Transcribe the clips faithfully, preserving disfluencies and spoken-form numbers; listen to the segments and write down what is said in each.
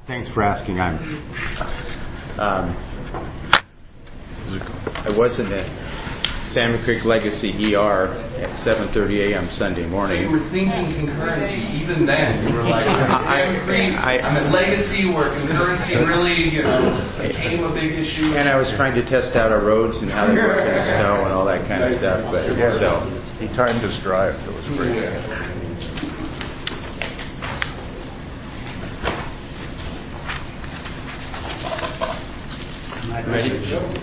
Thanks for asking. I'm. Um, I wasn't at Salmon Creek Legacy E R at seven thirty a.m. Sunday morning. So you were thinking concurrency even then. You were like, Salmon Creek, I, I, I'm at Legacy where concurrency really, you know, became a big issue. And I was trying to test out our roads and how they work in the snow and all that kind of stuff. But so he timed his drive. It was great. Ready?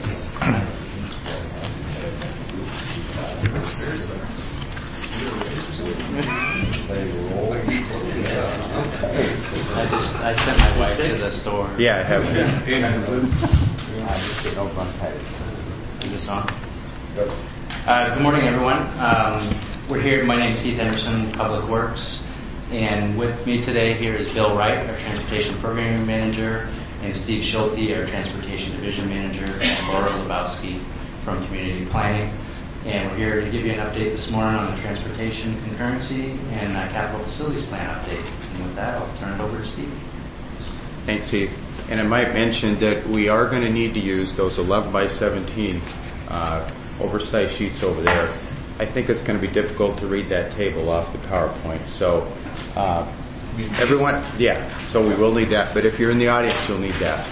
I just I sent my wife to the store. Yeah, I have. I just get no bronchitis. Is this on? Uh, good morning, everyone. Um, we're here. My name is Keith Henderson, Public Works, and with me today here is Bill Wright, our Transportation Programming Manager, and Steve Schulte, our Transportation Division Manager, and Laura Lebowski from Community Planning. And we're here to give you an update this morning on the transportation concurrency and uh, capital facilities plan update. And with that, I'll turn it over to Steve. Thanks, Heath. And I might mention that we are going to need to use those eleven by seventeen uh, oversized sheets over there. I think it's going to be difficult to read that table off the PowerPoint. So uh, everyone, yeah, so we will need that. But if you're in the audience, you'll need that.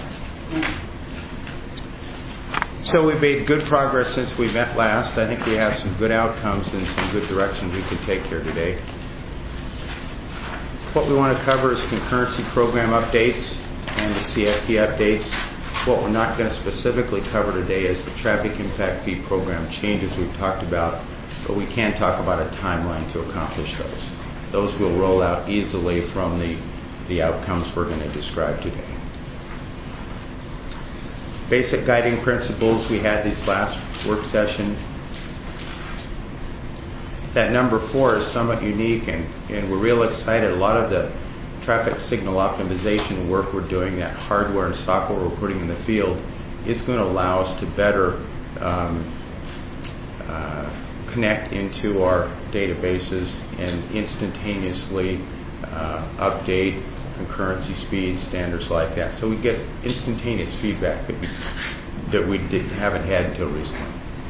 So we've made good progress since we met last. I think we have some good outcomes and some good directions we can take here today. What we want to cover is concurrency program updates and the C F P updates. What we're not going to specifically cover today is the traffic impact fee program changes we've talked about, but we can talk about a timeline to accomplish those. Those will roll out easily from the, the outcomes we're going to describe today. Basic guiding principles we had this last work session. That number four is somewhat unique, and, and we're real excited. A lot of the traffic signal optimization work we're doing, that hardware and software we're putting in the field, is going to allow us to better um, uh, connect into our databases and instantaneously uh, update concurrency speed standards like that. So we get instantaneous feedback that we, that we did, haven't had until recently.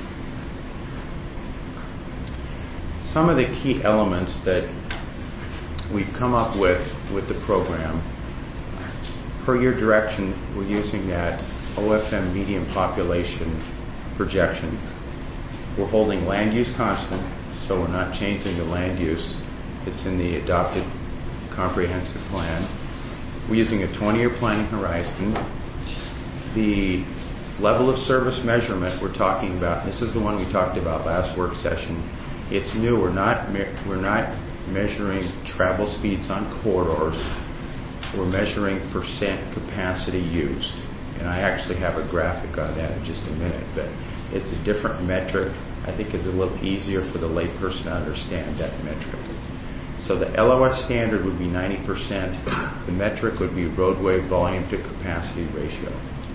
Some of the key elements that we've come up with with the program, per your direction, we're using that O F M median population projection. We're holding land use constant, so we're not changing the land use that's in the adopted comprehensive plan. We're using a twenty-year planning horizon. The level of service measurement we're talking about, this is the one we talked about last work session. It's new. We're not me- we're not measuring travel speeds on corridors. We're measuring percent capacity used. And I actually have a graphic on that in just a minute, but it's a different metric. I think it's a little easier for the layperson to understand that metric. So the L O S standard would be ninety percent. The metric would be roadway volume to capacity ratio.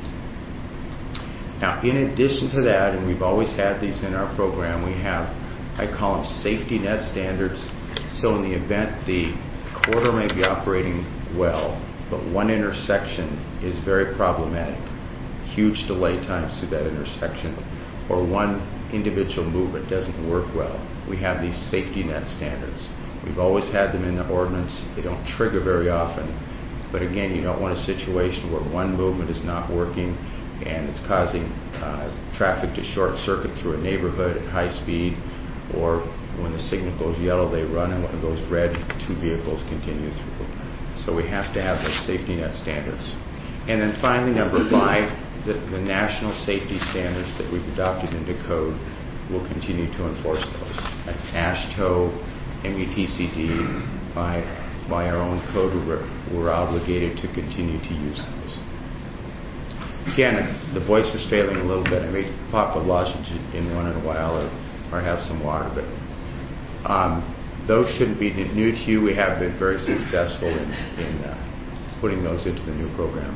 Now, in addition to that, and we've always had these in our program, we have, I call them safety net standards. So in the event the corridor may be operating well, but one intersection is very problematic, huge delay times through that intersection, or one individual movement doesn't work well, we have these safety net standards. We've always had them in the ordinance. They don't trigger very often. But again, you don't want a situation where one movement is not working and it's causing uh, traffic to short circuit through a neighborhood at high speed, or when the signal goes yellow, they run, and when it goes red, two vehicles continue through. So we have to have those safety net standards. And then finally, number five, the, the national safety standards that we've adopted into code, will continue to enforce those. That's AASHTO, M U T C D, by, by our own code, we're, we're obligated to continue to use those. Again, the voice is failing a little bit. I may pop a lozenge in one in a while, or, or have some water, but um, those shouldn't be new to you. We have been very successful in, in uh, putting those into the new program.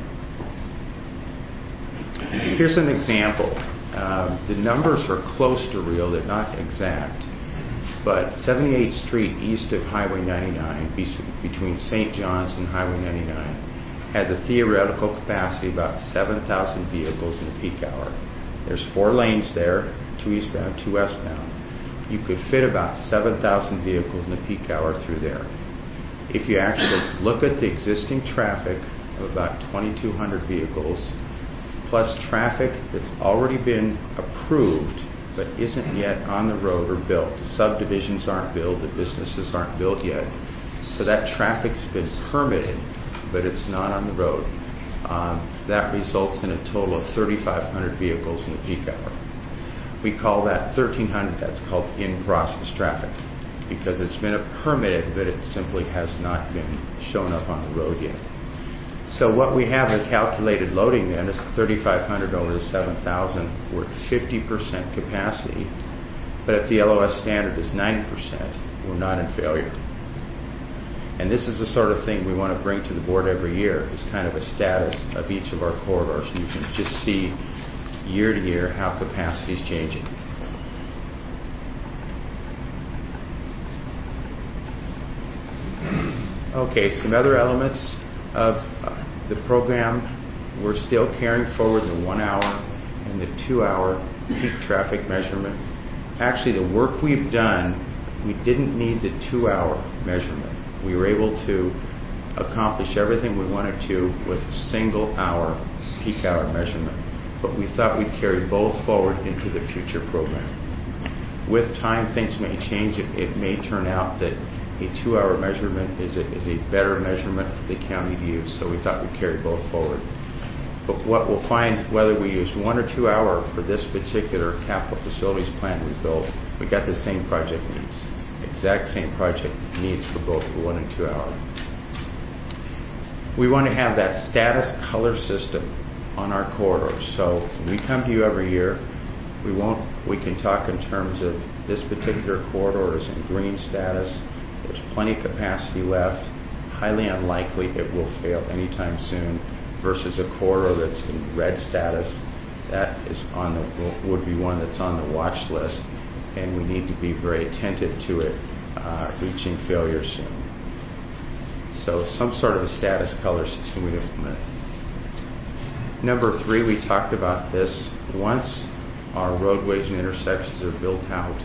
Here's an example. Um, the numbers are close to real, they're not exact. But seventy-eighth Street east of Highway ninety-nine, be- between Saint John's and Highway ninety-nine, has a theoretical capacity of about seven thousand vehicles in the peak hour. There's four lanes there, two eastbound, two westbound. You could fit about seven thousand vehicles in the peak hour through there. If you actually look at the existing traffic of about twenty-two hundred vehicles, plus traffic that's already been approved but isn't yet on the road or built. The subdivisions aren't built, the businesses aren't built yet. So that traffic's been permitted, but it's not on the road. Um, that results in a total of thirty-five hundred vehicles in the peak hour. We call that thirteen hundred, that's called in-process traffic, because it's been permitted, but it simply has not been shown up on the road yet. So what we have a calculated loading then is thirty-five hundred over the seven thousand. We're at fifty percent capacity, but if the L O S standard is ninety percent, we're not in failure. And this is the sort of thing we want to bring to the board every year, is kind of a status of each of our corridors. And you can just see year to year how capacity is changing. Okay, some other elements of uh, the program. We're still carrying forward the one hour and the two hour peak traffic measurement. Actually, the work we've done, we didn't need the two hour measurement. We were able to accomplish everything we wanted to with a single hour peak hour measurement. But we thought we'd carry both forward into the future program. With time, things may change. It, it may turn out that a two hour measurement is a, is a better measurement for the county to use, so we thought we'd carry both forward. But what we'll find, whether we use one or two hour for this particular capital facilities plan we built, we got the same project needs. Exact same project needs for both the one and two hour. We want to have that status color system on our corridors. So when we come to you every year, we won't. We can talk in terms of this particular corridor is in green status. There's plenty of capacity left. Highly unlikely it will fail anytime soon. Versus a corridor that's in red status, that is on the would be one that's on the watch list, and we need to be very attentive to it uh, reaching failure soon. So some sort of a status color system we'd implement. Number three, we talked about this. Once our roadways and intersections are built out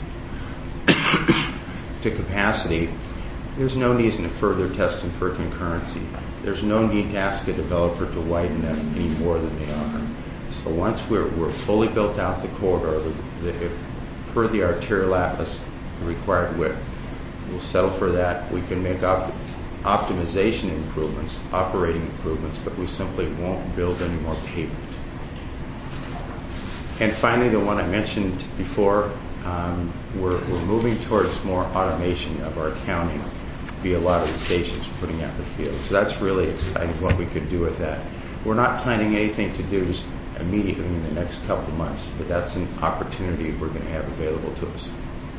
to capacity, there's no need to further testing for concurrency. There's no need to ask a developer to widen them any more than they are. So once we're, we're fully built out the corridor, the, the, if, per the arterial atlas, the required width, we'll settle for that. We can make op optimization improvements, operating improvements, but we simply won't build any more pavement. And finally, the one I mentioned before, um, we're, we're moving towards more automation of our accounting via a lot of the stations putting out the field. So that's really exciting what we could do with that. We're not planning anything to do just immediately in the next couple of months, but that's an opportunity we're going to have available to us.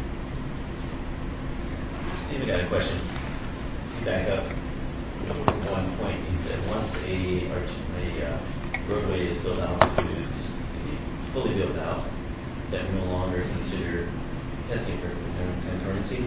Steve, I got a question. You back up to one point. You said once a, a uh, roadway is built out to be fully built out, that we no longer consider testing for concurrency.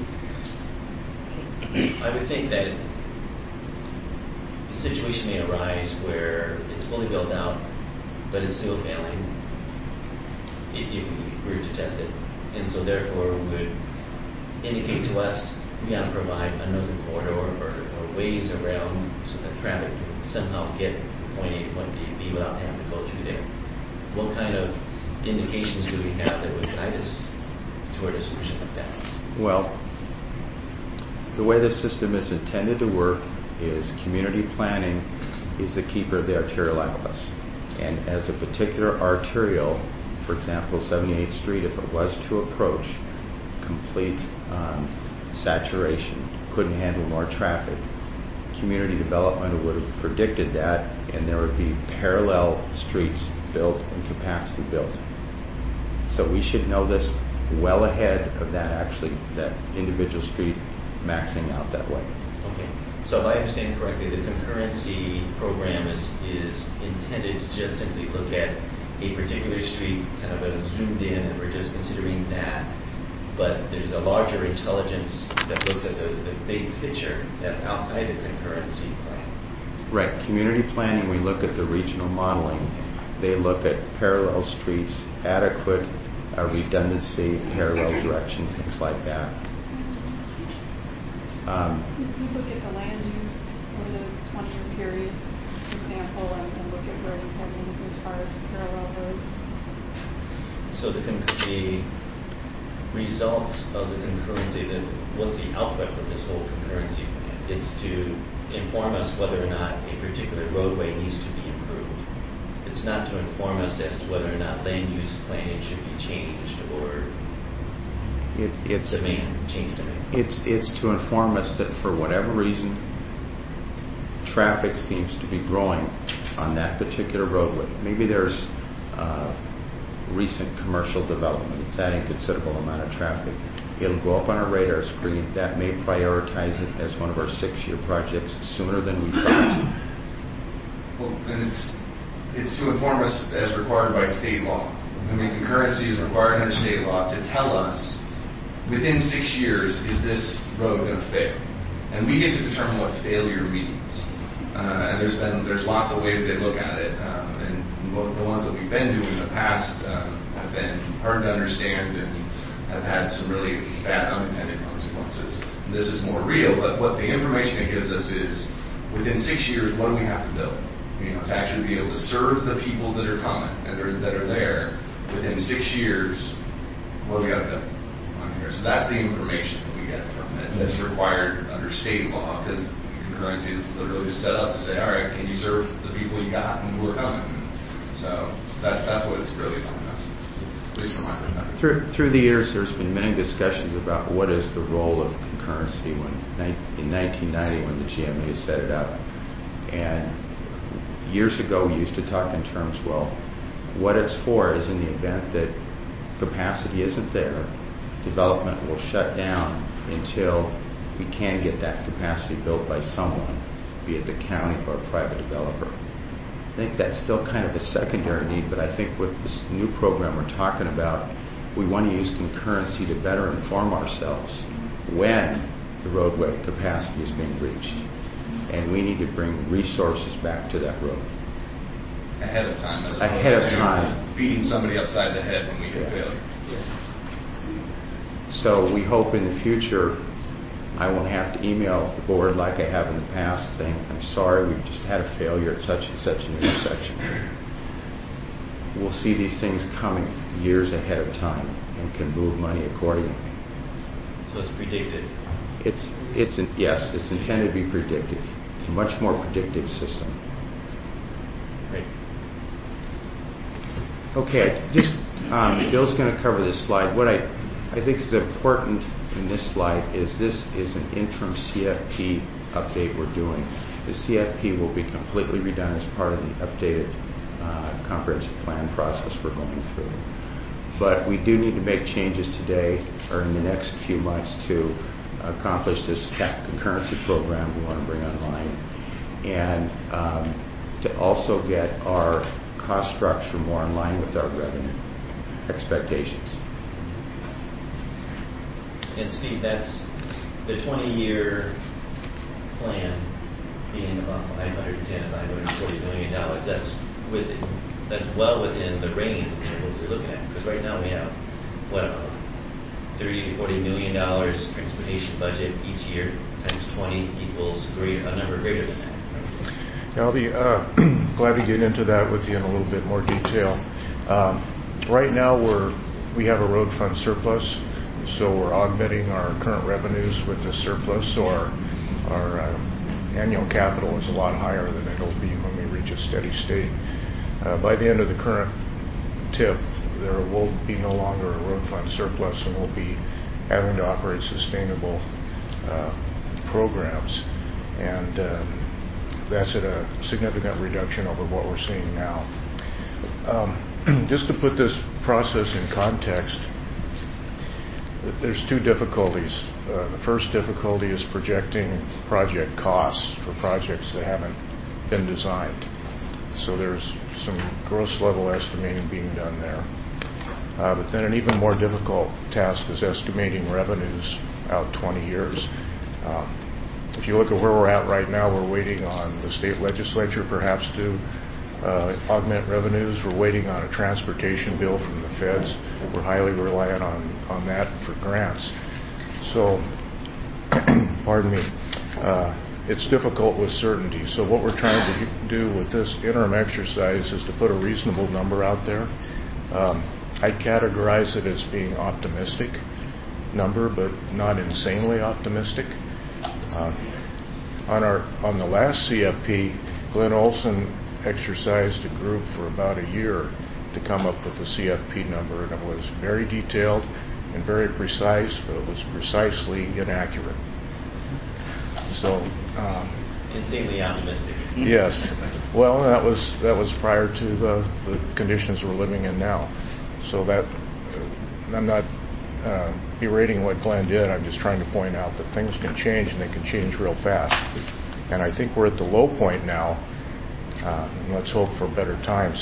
I would think that the situation may arise where it's fully built out, but it's still failing if we were to test it. And so therefore would indicate to us we got to provide another corridor or, or ways around so that traffic can somehow get from point A to point B without having to go through there. What kind of indications do we have that would guide us toward a solution like that? Well, the way the system is intended to work is community planning is the keeper of the arterial atlas. And as a particular arterial, for example, seventy-eighth Street, if it was to approach complete um, saturation, couldn't handle more traffic, community development would have predicted that, and there would be parallel streets built and capacity built. So we should know this well ahead of that actually, that individual street maxing out that way. Okay. So if I understand correctly, the concurrency program is, is intended to just simply look at a particular street, kind of a zoomed in, and we're just considering that. But there's a larger intelligence that looks at the, the big picture that's outside the concurrency plan. Right. Community planning, we look at the regional modeling. They look at parallel streets, adequate uh, redundancy, parallel directions, things like that. Um, we look at the land use over the twenty-year period, for example, and, and look at where we're heading as far as parallel roads. So the, con- the results of the concurrency, the, what's the output of this whole concurrency plan? It's to inform us whether or not a particular roadway needs to be improved. It's not to inform us as to whether or not land use planning should be changed or it, it's, demand, change demand. It's, it's to inform us that for whatever reason, traffic seems to be growing on that particular roadway. Maybe there's uh, recent commercial development. It's adding a considerable amount of traffic. It'll go up on our radar screen. That may prioritize it as one of our six-year projects sooner than we thought. Well, and it's it's to inform us as required by state law. I mean, concurrency is required under state law to tell us within six years is this road going to fail, and we get to determine what failure means. Uh, and there's been there's lots of ways they look at it, um, and the ones that we've been doing in the past um, have been hard to understand and have had some really bad unintended consequences. And this is more real, but what the information it gives us is within six years, what do we have to build? You know, to actually be able to serve the people that are coming and are, that are there within six years, what do we got to build on here? So that's the information that we get from it. That's required under state law because concurrency is literally just set up to say, all right, can you serve the people you got and who are coming? So that's that's what it's really telling us, at least from my perspective. Through, through the years, there's been many discussions about what is the role of concurrency when in nineteen ninety when the G M A set it up. And years ago, we used to talk in terms, well, what it's for is in the event that capacity isn't there, development will shut down until we can get that capacity built by someone, be it the county or a private developer. I think that's still kind of a secondary need, but I think with this new program we're talking about, we want to use concurrency to better inform ourselves when the roadway capacity is being reached. And we need to bring resources back to that road. Ahead of time, as Ahead of to time. beating somebody upside the head when we hit Yeah. failure. So we hope in the future I won't have to email the board like I have in the past saying, I'm sorry, we've just had a failure at such and such an intersection. We'll see these things coming years ahead of time and can move money accordingly. So it's predictive. It's, it's an, yes, it's intended to be predictive, a much more predictive system. Right. Okay, just um, Bill's going to cover this slide. What I, I think is important in this slide is this is an interim C F P update we're doing. The C F P will be completely redone as part of the updated uh, comprehensive plan process we're going through. But we do need to make changes today or in the next few months to accomplish this concurrency program we want to bring online, and um, to also get our cost structure more in line with our revenue expectations. And Steve, that's the twenty-year plan being about five hundred ten, five hundred forty million dollars. That's with that's well within the range of what we're looking at. Because right now we have what about thirty to forty million dollars transportation budget each year times twenty equals great, a number greater than that. Right? Yeah, I'll be uh, glad to get into that with you in a little bit more detail. Um, right now, we're we have a road fund surplus, so we're augmenting our current revenues with the surplus. So our our uh, annual capital is a lot higher than it'll be when we reach a steady state. Uh, by the end of the current T I P, there will be no longer a road fund surplus, and we'll be having to operate sustainable uh, programs, and um, that's at a significant reduction over what we're seeing now. Um, just to put this process in context, there's two difficulties. Uh, the first difficulty is projecting project costs for projects that haven't been designed. So there's some gross level estimating being done there. Uh, but then an even more difficult task is estimating revenues out twenty years. Um, if you look at where we're at right now, we're waiting on the state legislature perhaps to uh, augment revenues. We're waiting on a transportation bill from the feds. We're highly reliant on, on that for grants. So, pardon me, uh, it's difficult with certainty. So what we're trying to do with this interim exercise is to put a reasonable number out there. Um, I'd categorize it as being optimistic number, but not insanely optimistic. Uh, on our on the last C F P, Glenn Olson exercised a group for about a year to come up with the C F P number, and it was very detailed and very precise, but it was precisely inaccurate. So, um, insanely optimistic. Yes. Well, that was that was prior to the, the conditions we're living in now. So that uh, I'm not uh, berating what Glenn did. I'm just trying to point out that things can change, and they can change real fast. And I think we're at the low point now. Uh, and let's hope for better times.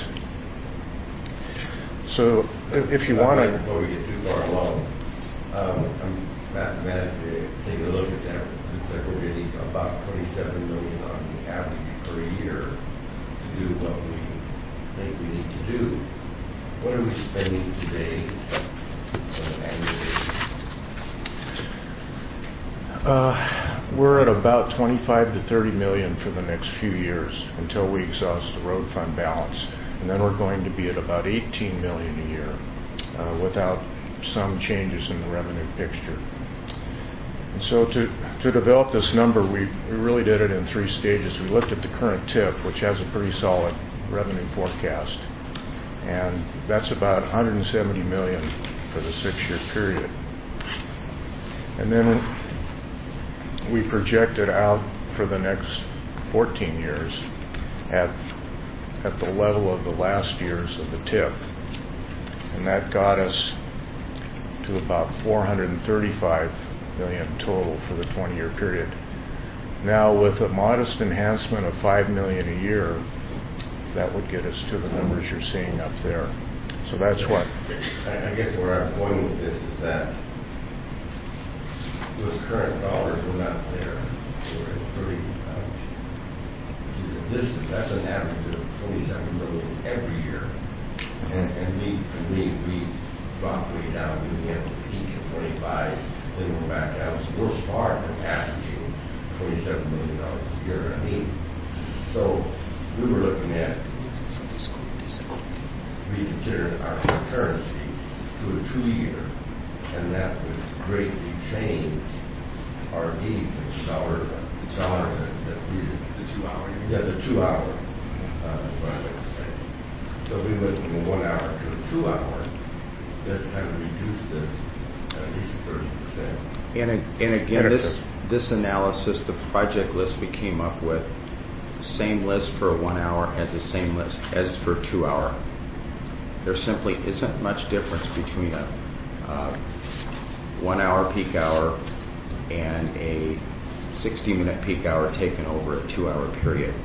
So, if, if you want to, before we get too far along, um, I'm mathematically taking a look at that. Looks like we're getting about twenty-seven million on the average per year to do what we think we need to do. What are we spending today on an annual basis? Uh, we're at about twenty-five to thirty million for the next few years until we exhaust the road fund balance, and then we're going to be at about eighteen million a year uh, without some changes in the revenue picture. And so to to develop this number, we we really did it in three stages. We looked at the current T I P, which has a pretty solid revenue forecast, and that's about one hundred seventy million for the six-year period. And then we projected out for the next fourteen years at at the level of the last years of the T I P, and that got us to about four hundred thirty-five million total for the twenty-year period. Now, with a modest enhancement of five million a year, that would get us to the numbers you're seeing up there. So that's what. I, I guess where I'm going with this is that with current dollars, we're not there. We're at thirty. Um, this is that's an average of twenty-seven million every year, and and we and we we drop way down. We have a peak at twenty-five, then we're back down. So we're far from averaging twenty-seven million dollars a year. I mean, so we were looking at reconsider our currency to a two-year, and that would greatly change our needs in the dollar, the dollar that, that we The two hour. yeah the two hour. Uh, what I would say. So we went from a one hour to a two hour. That's kind of reduced this at least thirty percent. And, and again, this this analysis, the project list we came up with, same list for one hour as the same list as for two hour. There simply isn't much difference between a uh, one hour peak hour and a sixty minute peak hour taken over a two hour period.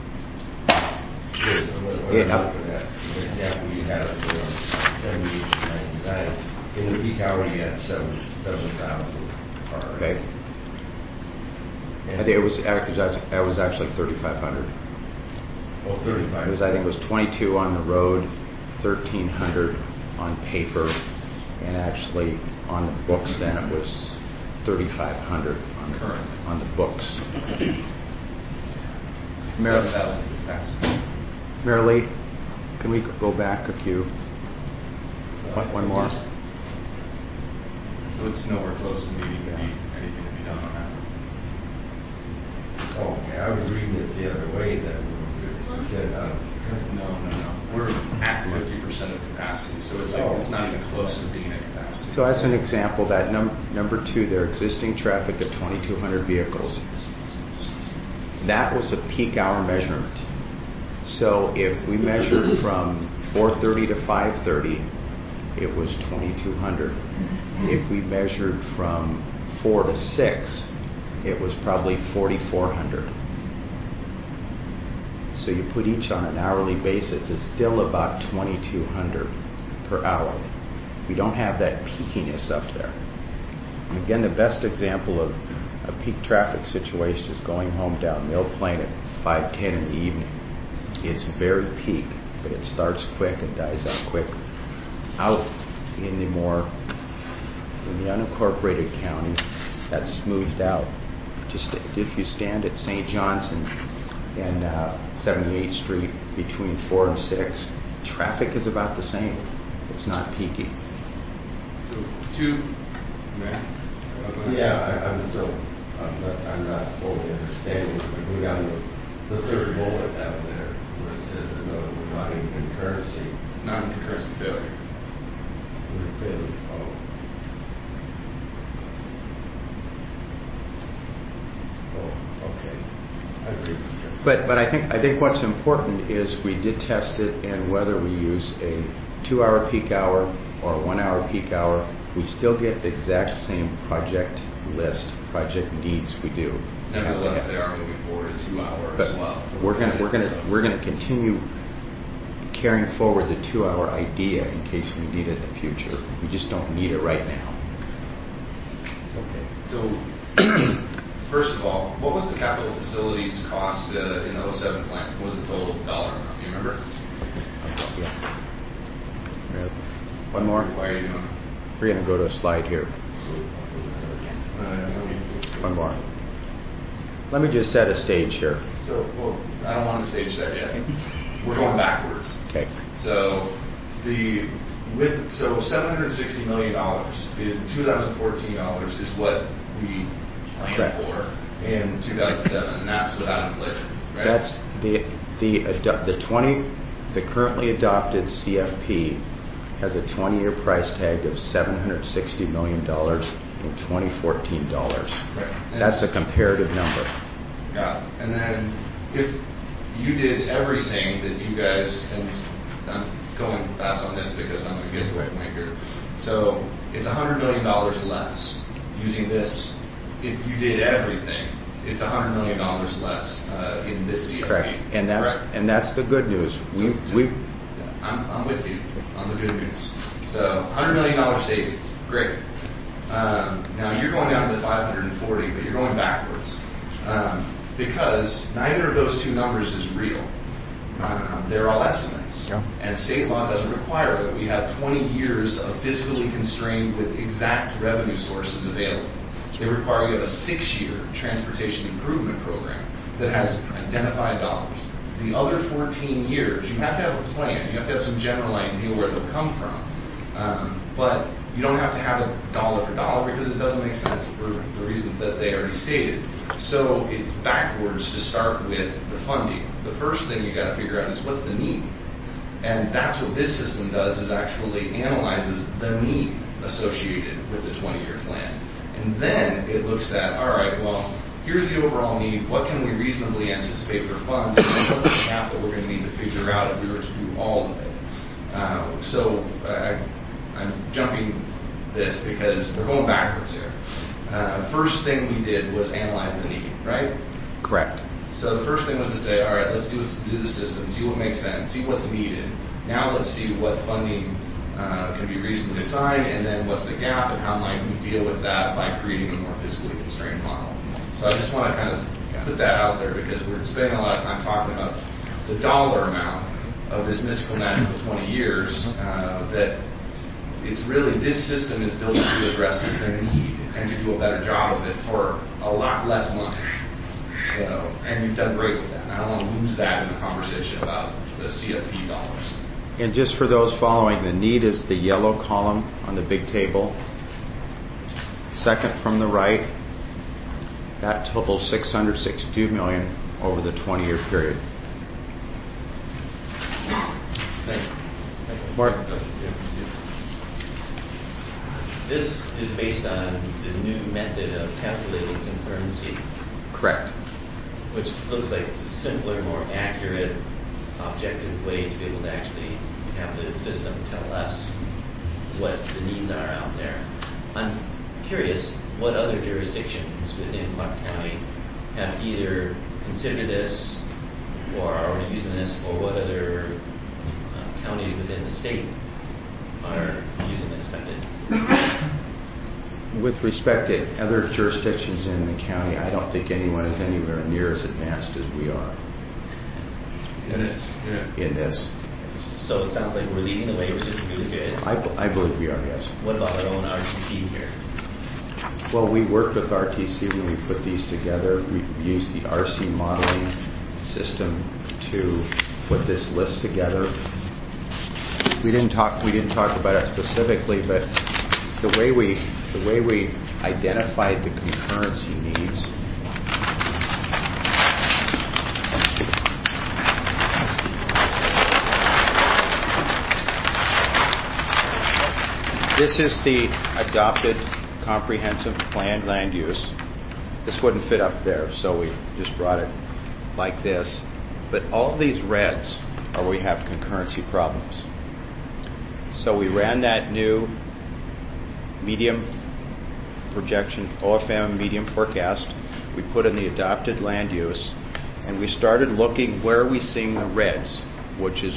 Yes, when, when Yeah. I'm looking at the example you had of the seventy-eight to ninety-nine, in the peak hour you had seven seven thousand cars. Okay. And it was actually it was actually thirty-five hundred. Oh, thirty-five. It was I think it was twenty-two on the road, thirteen hundred on paper, and actually on the books then it was thirty-five hundred on the Current. on the books. Seven thousand capacity. Marilee, can we go back a few? One, one more. So it's nowhere close to needing to be anything to be done on that. Oh, okay. I was reading it the other way that we were fifty percent out of the current. No, no, no. We're at fifty percent of capacity, so it's like, Oh. it's not even close to being at capacity. So as an example, that num- number two, their existing traffic of twenty-two hundred vehicles. That was a peak hour measurement. So if we measured from four thirty to five thirty, it was twenty-two hundred. If we measured from four to six, it was probably forty-four hundred. So you put each on an hourly basis, it's still about twenty-two hundred per hour. We don't have that peakiness up there. And again, the best example of a peak traffic situation is going home down Mill Plain at five ten in the evening. It's very peak, but it starts quick and dies out quick. Out in the more in the unincorporated counties, that's smoothed out. Just if you stand at Saint John's and, and uh, seventy-eighth Street between four and six, traffic is about the same. It's not peaky. So two, man. Yeah, I, I'm still, I'm not, I'm not fully understanding. If we go down to the third bullet down there, where it says that no, we're not in concurrency. Not in concurrency failure. We're failing. Oh. Oh, okay. I agree with you. But but I think I think what's important is we did test it, and whether we use a two-hour peak hour or a one-hour peak hour, we still get the exact same project list, project needs we do. Nevertheless, they are moving forward to two hours but as well. We're gonna we're gonna so. we're gonna continue carrying forward the two-hour idea in case we need it in the future. We just don't need it right now. Okay. So, first of all, what was the capital facilities cost uh, in the oh seven plan? What was the total dollar amount? Do you remember? Yeah. One more. Why are you doing? We're gonna go to a slide here. Uh, One more. Let me just set a stage here. So, well, I don't want the stage set yet. We're going backwards. Okay. So, the with so seven hundred sixty million dollars in two thousand fourteen dollars is what we planned Correct. for in two thousand seven, and that's without inflation, right? That's the the ado- the twenty the currently adopted C F P has a twenty-year price tag of seven hundred sixty million dollars in twenty fourteen dollars. Right. And That's a comparative number. Got it. And then if you did everything that you guys, and I'm going fast on this because I'm going to get to a point here. So it's one hundred million dollars less using this. If you did everything, it's one hundred million dollars less uh, in this C F P. Correct. And that's correct? and that's the good news. We So- we I'm, I'm with you on the good news. So one hundred million dollars savings, great. Um, now you're going down to the five hundred forty, but you're going backwards um, because neither of those two numbers is real. Um, they're all estimates, Yeah. and state law doesn't require that we have twenty years of fiscally constrained with exact revenue sources available. They require you have a six-year transportation improvement program that has identified dollars. The other fourteen years, you have to have a plan. You have to have some general idea where they'll come from. Um, but you don't have to have it dollar for dollar because it doesn't make sense for the reasons that they already stated. So it's backwards to start with the funding. The first thing you got to figure out is what's the need. And that's what this system does, is actually analyzes the need associated with the twenty-year plan. And then it looks at, all right, well, here's the overall need. What can we reasonably anticipate for funds? And what's the gap that we're going to need to figure out if we were to do all of it? Uh, so I, I'm jumping this because we're going backwards here. Uh, first thing we did was analyze the need, right? correct. So the first thing was to say, all right, let's do, do the system, see what makes sense, see what's needed. Now let's see what funding uh, can be reasonably assigned, and then what's the gap, and how might we deal with that by creating a more fiscally constrained model. So I just want to kind of put that out there because we're spending a lot of time talking about the dollar amount of this mystical magical twenty years, uh, that it's really, this system is built to address the need and to do a better job of it for a lot less money. So, and you've done great with that. And I don't want to lose that in the conversation about the C F P dollars. And just for those following, the need is the yellow column on the big table. Second from the right, that totals six hundred sixty-two million dollars over the twenty-year period. Thank you. Mark? This is based on the new method of calculating concurrency, Correct. which looks like it's a simpler, more accurate, objective way to be able to actually have the system tell us what the needs are out there. I'm curious what other jurisdictions within Clark County have either considered this or are already using this, or what other uh, counties within the state are using this method. with respect to other jurisdictions in the county, I don't think anyone is anywhere near as advanced as we are in this. Yeah. In this. So it sounds like we're leading the way, which is really good. I, I believe we are, yes. What about our own R T C here? Well, we worked with R T C when we put these together. We used the R C modeling system to put this list together. We didn't talk. We didn't talk about it specifically, but the way we the way we identified the concurrency needs. This is the adopted comprehensive plan land use. This wouldn't fit up there, so we just brought it like this. But all these reds are where we have concurrency problems. So we ran that new medium projection, O F M medium forecast. We put in the adopted land use, and we started looking where are we seeing the reds, which is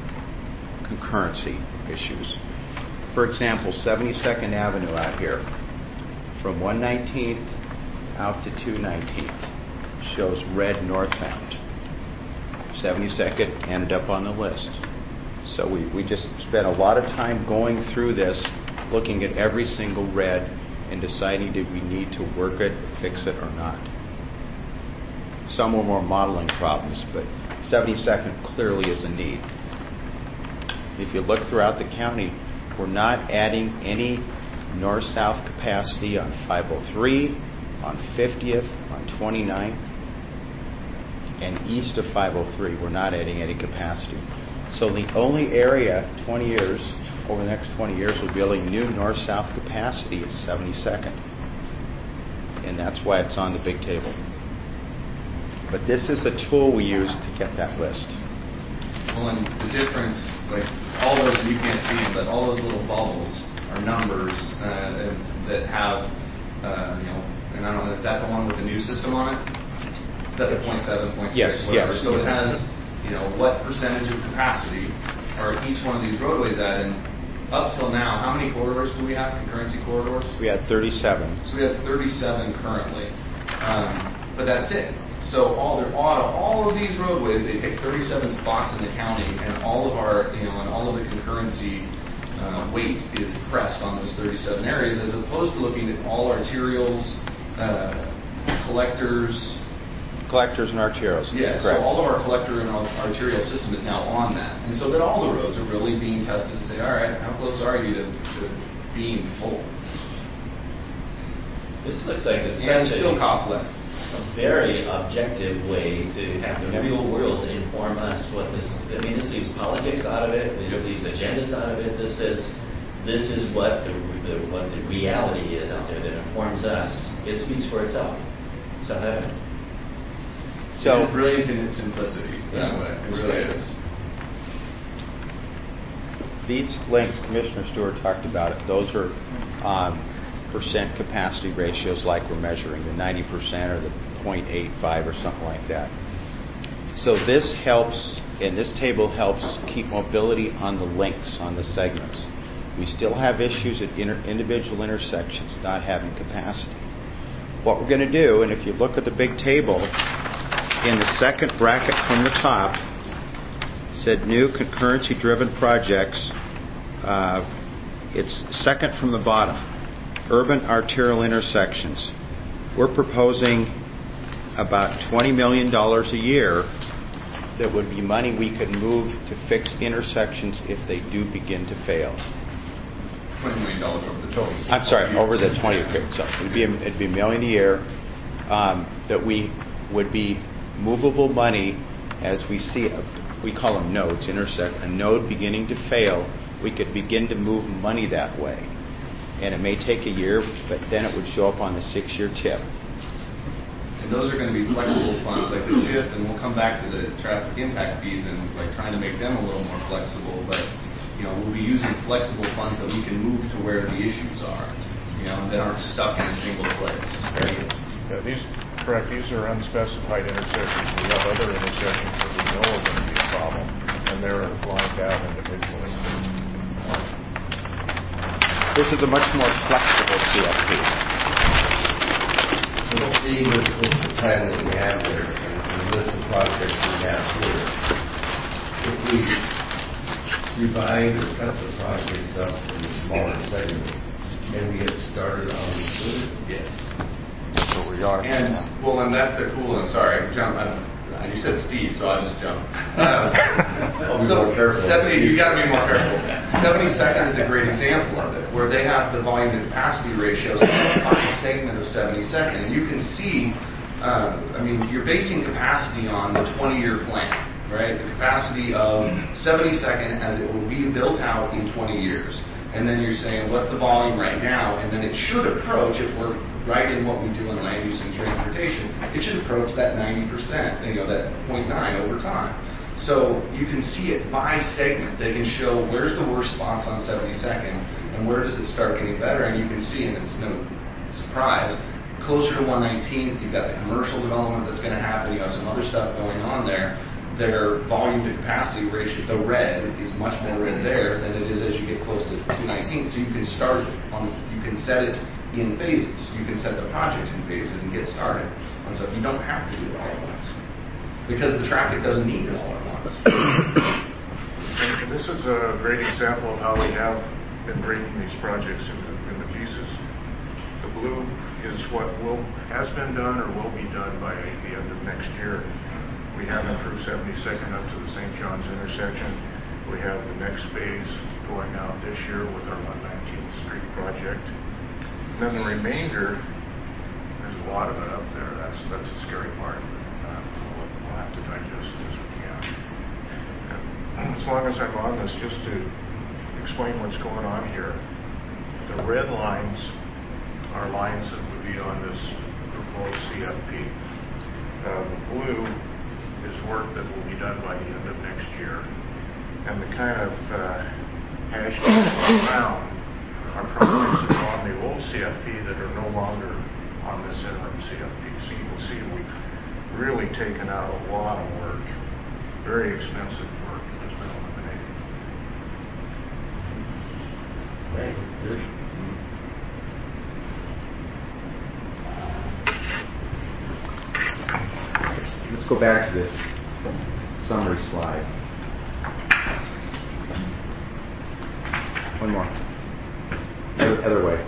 concurrency issues. For example, seventy-second Avenue out here, from one nineteenth out to two nineteenth, shows red northbound. seventy-second ended up on the list. So we, we just spent a lot of time going through this, looking at every single red and deciding did we need to work it, fix it, or not. Some were more modeling problems, but seventy-second clearly is a need. If you look throughout the county, we're not adding any north-south capacity on five oh three, on fiftieth, on twenty-ninth, and east of five oh three, we're not adding any capacity. So the only area, twenty years, over the next twenty years, we're building new north-south capacity at seventy-second. And that's why it's on the big table. But this is the tool we use to get that list. Well, and the difference, like all those, you can't see them, but all those little bubbles are numbers uh, that have, uh, you know, and I don't know, is that the one with the new system on it? Is that the point seven, point six, yes, whatever? Yes. So it has, you know, what percentage of capacity are each one of these roadways at? And up till now, how many corridors do we have, concurrency corridors? We had thirty-seven. So we have thirty-seven currently. Um, but that's it. So all their auto, all of these roadways, they take thirty-seven spots in the county, and all of our, you know, and all of the concurrency uh, weight is pressed on those thirty-seven areas, as opposed to looking at all arterials, uh, collectors. Collectors and arterials. Yeah, correct. So all of our collector and arterial system is now on that, and so that all the roads are really being tested to say, all right, how close are you to, to being full? This looks like it's And such it still a, costs less. a very objective way to have the real world inform us what this. I mean, this leaves politics out of it. This leaves agendas out of it. This is this is what the, the what the reality is out there that informs us. It speaks for itself. So heaven. So it's brilliant in its simplicity. That way, it really is. These links, Commissioner Stewart talked about it. Those are um, percent capacity ratios, like we're measuring the ninety percent or the zero point eight five or something like that. So this helps, and this table helps keep mobility on the links, on the segments. We still have issues at inter- individual intersections not having capacity. What we're going to do, and if you look at the big table, in the second bracket from the top, said new concurrency driven projects. Uh, it's second from the bottom. Urban arterial intersections. We're proposing about twenty million dollars a year that would be money we could move to fix intersections if they do begin to fail. twenty million dollars over the total. I'm sorry, over the twenty-year period. So it'd be a, it'd be a million a year um, that we would be movable money as we see, a, we call them nodes, intersect, a node beginning to fail, we could begin to move money that way. And it may take a year, but then it would show up on the six-year tip. And those are going to be flexible funds like the TIF, and we'll come back to the traffic impact fees and like trying to make them a little more flexible, but you know, we'll be using flexible funds that we can move to where the issues are, you know, that aren't stuck in a single place. Right? Yeah, these, correct, these are unspecified intersections. We have other intersections that we know are going to be a problem, and they're lined out individually. This is a much more flexible C F P. Well, see, with, with the plan that we have there, and the list of projects we have here, if we divide or cut the projects up into smaller segments, and we get started on the good, Yes. So we are. And, well, and that's the cool, and sorry, I jumped, I, you said Steve, so I just jumped. Uh, I'll be so more careful. seventy, you gotta be more careful. seventy-second is a great example of it, where they have the volume to capacity ratio, so it's by a segment of seventy-second. And you can see, uh, I mean, you're basing capacity on the twenty-year plan, right? The capacity of seventy-second as it will be built out in twenty years. And then you're saying, what's the volume right now? And then it should approach, if we're right in what we do in land use and transportation, it should approach that ninety percent, you know, that zero point nine over time. So you can see it by segment. They can show where's the worst spots on seventy-second and where does it start getting better. And you can see, and it's no surprise, closer to one nineteenth, you've got the commercial development that's going to happen. You have some other stuff going on there. Their volume to capacity ratio, the red, is much more red there than it is as you get close to two nineteenth. So you can start on, you can set it in phases. You can set the projects in phases and get started. And so you don't have to do it all at once because the traffic doesn't need it all at once. And this is a great example of how we have been breaking these projects into, into pieces. The blue is what will has been done or will be done by the end of next year. We have improved seventy-second up to the Saint John's intersection. We have the next phase going out this year with our one nineteenth Street project. And then the remainder, there's a lot of it up there. That's that's a scary part. Uh, we'll, we'll have to digest it as we can. And as long as I'm on this, just to explain what's going on here, the red lines are lines that would be on this proposed C F P. Uh, the blue is work that will be done by the end of next year. And the kind of uh, hashed around are projects that are on the old C F P that are no longer on this interim C F P. So you can see we've really taken out a lot of work, very expensive work that's been eliminated. Right. Good. Let's go back to this summary slide. One more. Other, other way.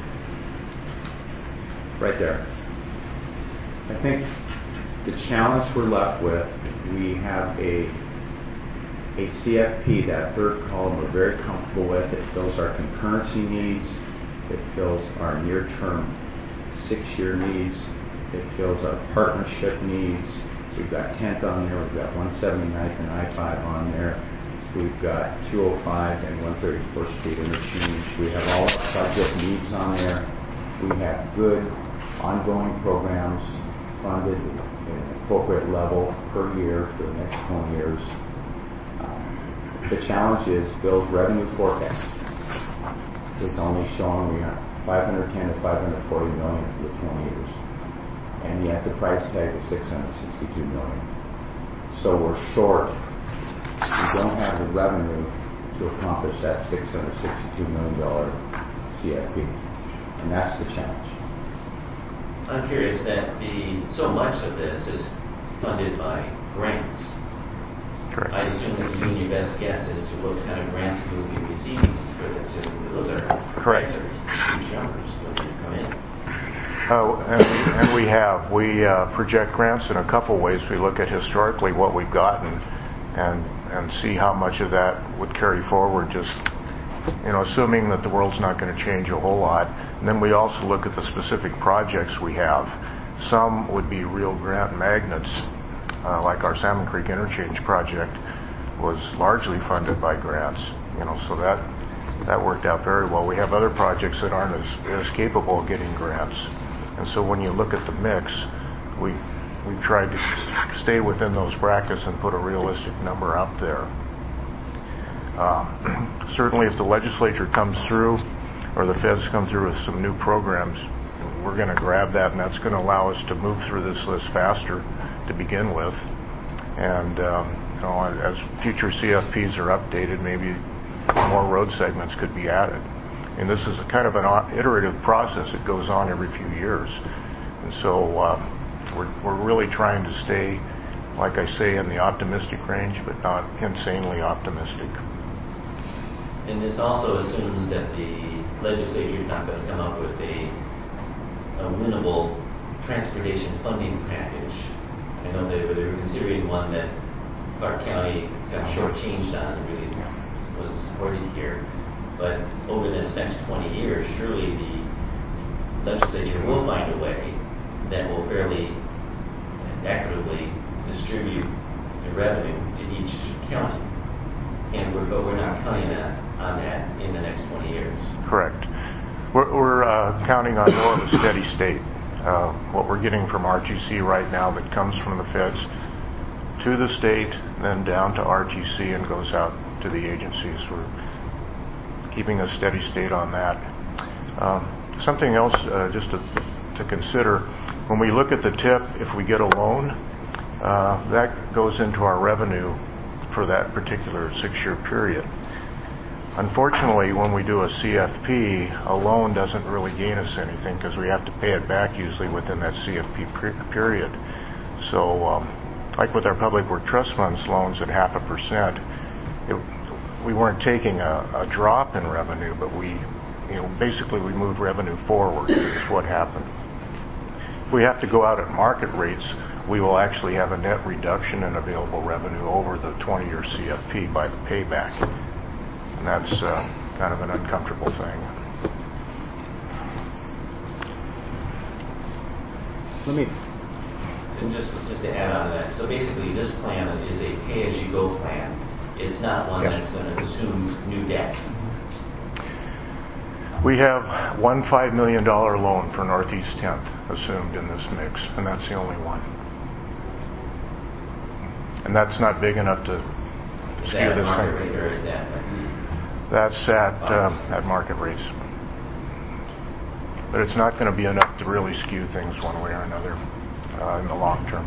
Right there. I think the challenge we're left with, we have a a C F P, that third column, we're very comfortable with. It fills our concurrency needs. It fills our near-term six-year needs. It fills our partnership needs. We've got tenth on there. We've got one seventy-ninth and I five on there. We've got two oh five and one thirty-fourth Street interchange. We have all our project needs on there. We have good ongoing programs funded at an appropriate level per year for the next twenty years. Um, the challenge is Bill's revenue forecast is only showing we have five hundred ten to five hundred forty million for the twenty years. And yet the price tag is six hundred sixty-two million. So we're short. We don't have the revenue to accomplish that six hundred sixty-two million dollars C F P. And that's the challenge. I'm curious that the so much of this is funded by grants. Correct. I assume that you're doing your best guess as to what kind of grants you will be receiving for this. Those are Correct. Those are huge numbers when they come in. Uh, and, and we have. We uh, project grants in a couple ways. We look at historically what we've gotten and and see how much of that would carry forward, just, you know, assuming that the world's not going to change a whole lot. And then we also look at the specific projects we have. Some would be real grant magnets, uh, like our Salmon Creek Interchange project was largely funded by grants, you know, so that that worked out very well. We have other projects that aren't as, as capable of getting grants. And so when you look at the mix, we, we've tried to stay within those brackets and put a realistic number up there. Uh, certainly if the legislature comes through or the feds come through with some new programs, we're going to grab that, and that's going to allow us to move through this list faster to begin with. And um, you know, as future C F Ps are updated, maybe more road segments could be added. And this is a kind of an iterative process that goes on every few years. And so uh, we're, we're really trying to stay, like I say, in the optimistic range, but not insanely optimistic. And this also assumes that the legislature is not going to come up with a, a winnable transportation funding package. I know they, they were considering one that Clark County got shortchanged on and really wasn't supported here. But over this next twenty years, surely the legislature will find a way that will fairly and equitably distribute the revenue to each county. And we're, but we're not counting that, on that in the next twenty years. Correct. We're, we're uh, counting on more of a steady state. Uh, what we're getting from R T C right now that comes from the feds to the state, then down to R T C and goes out to the agencies. We're keeping a steady state on that. Um, something else uh, just to, to consider, when we look at the T I P, if we get a loan, uh, that goes into our revenue for that particular six-year period. Unfortunately, when we do a C F P, a loan doesn't really gain us anything because we have to pay it back usually within that C F P period. So, um, like with our public work trust funds loans at half a percent, it, we weren't taking a, a drop in revenue, but we, you know, basically we moved revenue forward. Is what happened. If we have to go out at market rates, we will actually have a net reduction in available revenue over the twenty-year C F P by the payback. And that's uh, kind of an uncomfortable thing. Let me. And just, just to add on to that, so basically this plan is a pay-as-you-go plan. It's not one Yes. that's going to assume new debt. We have one five million dollars loan for Northeast tenth assumed in this mix, and that's the only one. And that's not big enough to Is skew that this market thing. rate or is that? That's at uh, at market rates. But it's not going to be enough to really skew things one way or another uh, in the long term.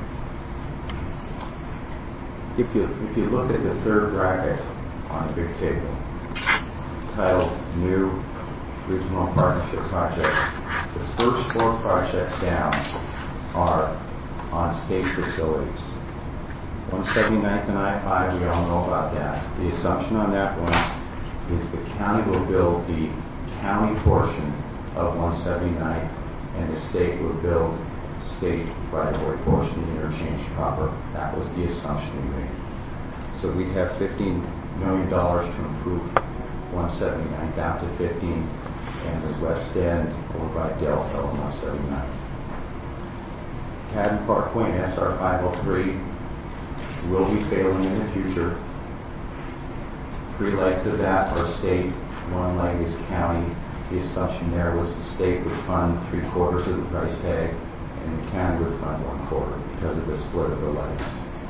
If you if you look at the third bracket on the big table, titled New Regional Partnership Projects, the first four projects down are on state facilities. one seventy-ninth and I five, we all know about that. The assumption on that one is the county will build the county portion of one seventy-ninth and the state will build state right-of-way portion, the interchange proper. That was the assumption we made. So we have fifteen million dollars to improve one seventy-nine down to fifteen, and the west end over by Delco on one seventy-nine. Haddon Parkway and S R five oh three will be failing in the future. Three legs of that are state, one leg is county. The assumption there was the state would fund three quarters of the price tag and the county would fund one quarter because of the split of the legs.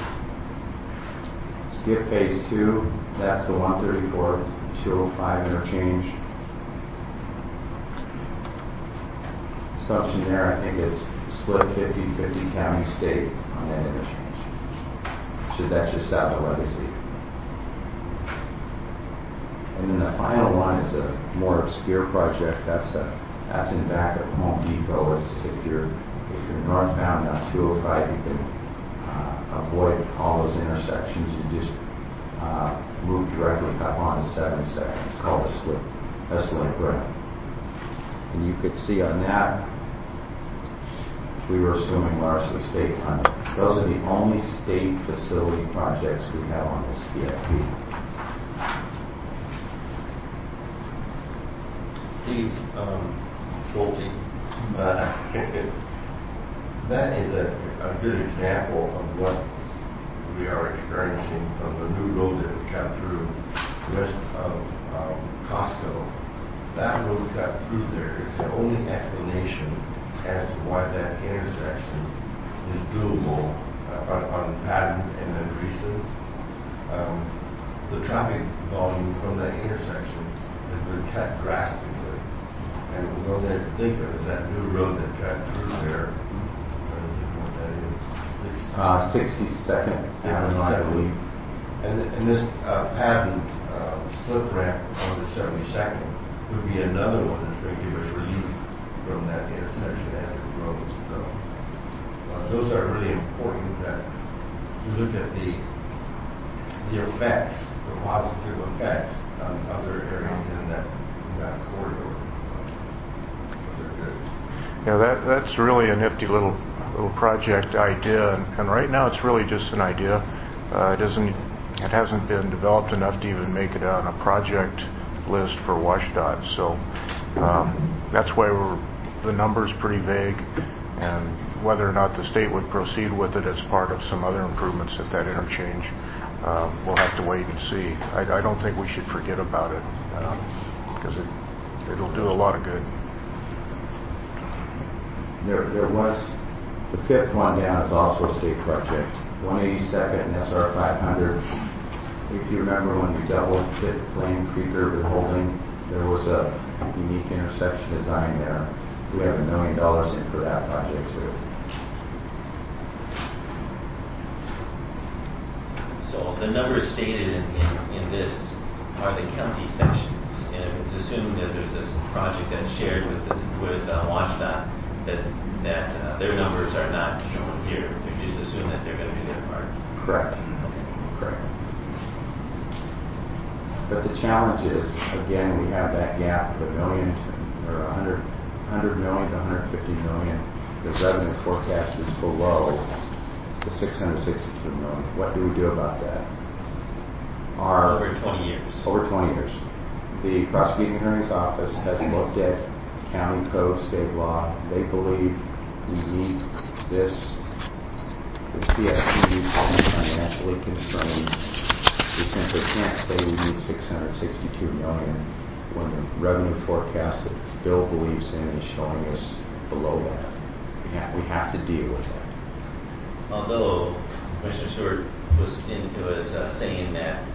Skip phase two, that's the one thirty-four, two oh five interchange. Assumption there, I think it's split fifty fifty county state on that interchange. So that's just out of legacy. And then the final one is a more obscure project. That's a that's in back of Home Depot. It's if you're if you're northbound on two oh five, you can uh, avoid all those intersections. You just uh, move directly up onto seventy-second. It's called a slip a slip road. And you could see on that we were assuming largely state funded. Those are the only state facility projects we have on the C F P. Steve um, Schulte, uh, that is a, a good example of what we are experiencing from the new road that we cut through west of um, Costco. That road cut through there is the only explanation as to why that intersection is doable uh, on, on Patton and then Greason. Um, the traffic volume from that intersection has been cut drastically. And the only I can think of is that new road that cut through there. I don't know what that is. Uh, sixty-second Avenue, I believe. And, and this uh, Patton uh, slip ramp on the seventy-second would be another one that's going to give us relief from that intersection as it grows. So uh, those are really important that we look at the the effects, the positive effects on other areas in that in that corridor. They're good. Yeah, that that's really a nifty little little project idea, and, and right now it's really just an idea. Uh, it isn't, it hasn't been developed enough to even make it on a project list for WashDOT. So um, that's why we're, the number's pretty vague, and whether or not the state would proceed with it as part of some other improvements at that interchange, um, we'll have to wait and see. I, I don't think we should forget about it because um, it it'll do a lot of good. There, there was, the fifth one down is also a state project, one eighty-second and S R five hundred. If you remember when we doubled Fifth Lane, Creeker, and Holding, there was a unique intersection design there. We have a million dollars in for that project too. So the numbers stated in, in, in this are the county sections, and if it's assumed that there's this project that's shared with the, with uh, WashDOT, that that uh, their numbers are not shown here. You just assume that they're going to be their part. Correct. Okay. Correct. But the challenge is, again, we have that gap of a million to, or a hundred, hundred million to one hundred fifty million. The revenue forecast is below the six hundred sixty-two million. What do we do about that? Our, over twenty years. Over twenty years. The prosecuting attorney's office has looked at county code, state law. They believe we need this. The C S P needs to be financially constrained. We simply can't say we need six hundred sixty-two million when the revenue forecast that Bill believes in is showing us below that. We have, we have to deal with that. Although Commissioner Stewart was in, was uh, saying that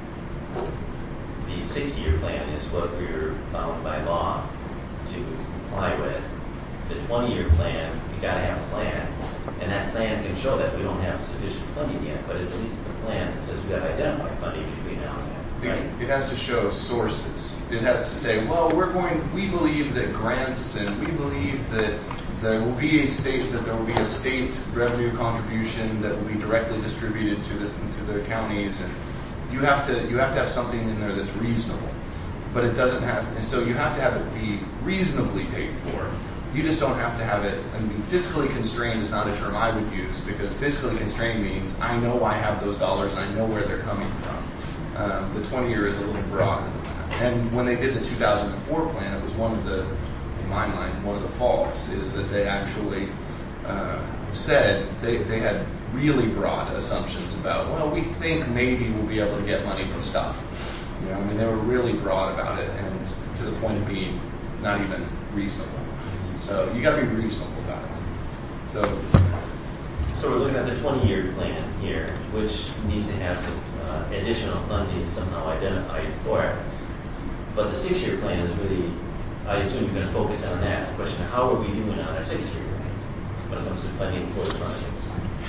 the six-year plan is what we're bound by law to comply with. The twenty-year plan, you got to have a plan, and that plan can show that we don't have sufficient funding yet, but at least it's a plan that says we have identified funding between now and then. Right? It, it has to show sources. It has to say, well, we're going. We believe that grants, and we believe that there will be a state that there will be a state revenue contribution that will be directly distributed to the to the counties, and you have to you have to have something in there that's reasonable. But it doesn't have, and so you have to have it be reasonably paid for. You just don't have to have it. I mean, fiscally constrained is not a term I would use, because fiscally constrained means I know I have those dollars and I know where they're coming from. Um, the twenty-year is a little broader than that. And when they did the two thousand four plan, it was one of the, in my mind, one of the faults is that they actually uh, said they, they had really broad assumptions about, well, we think maybe we'll be able to get money from stuff. You know, I mean, they were really broad about it, and to the point of being not even reasonable. So you got to be reasonable about it. So, so we're looking at the twenty-year plan here, which needs to have some uh, additional funding somehow identified for it. But the six-year plan is really, I assume you're going to focus on that. The question: how are we doing on our six-year plan when it comes to funding for the projects?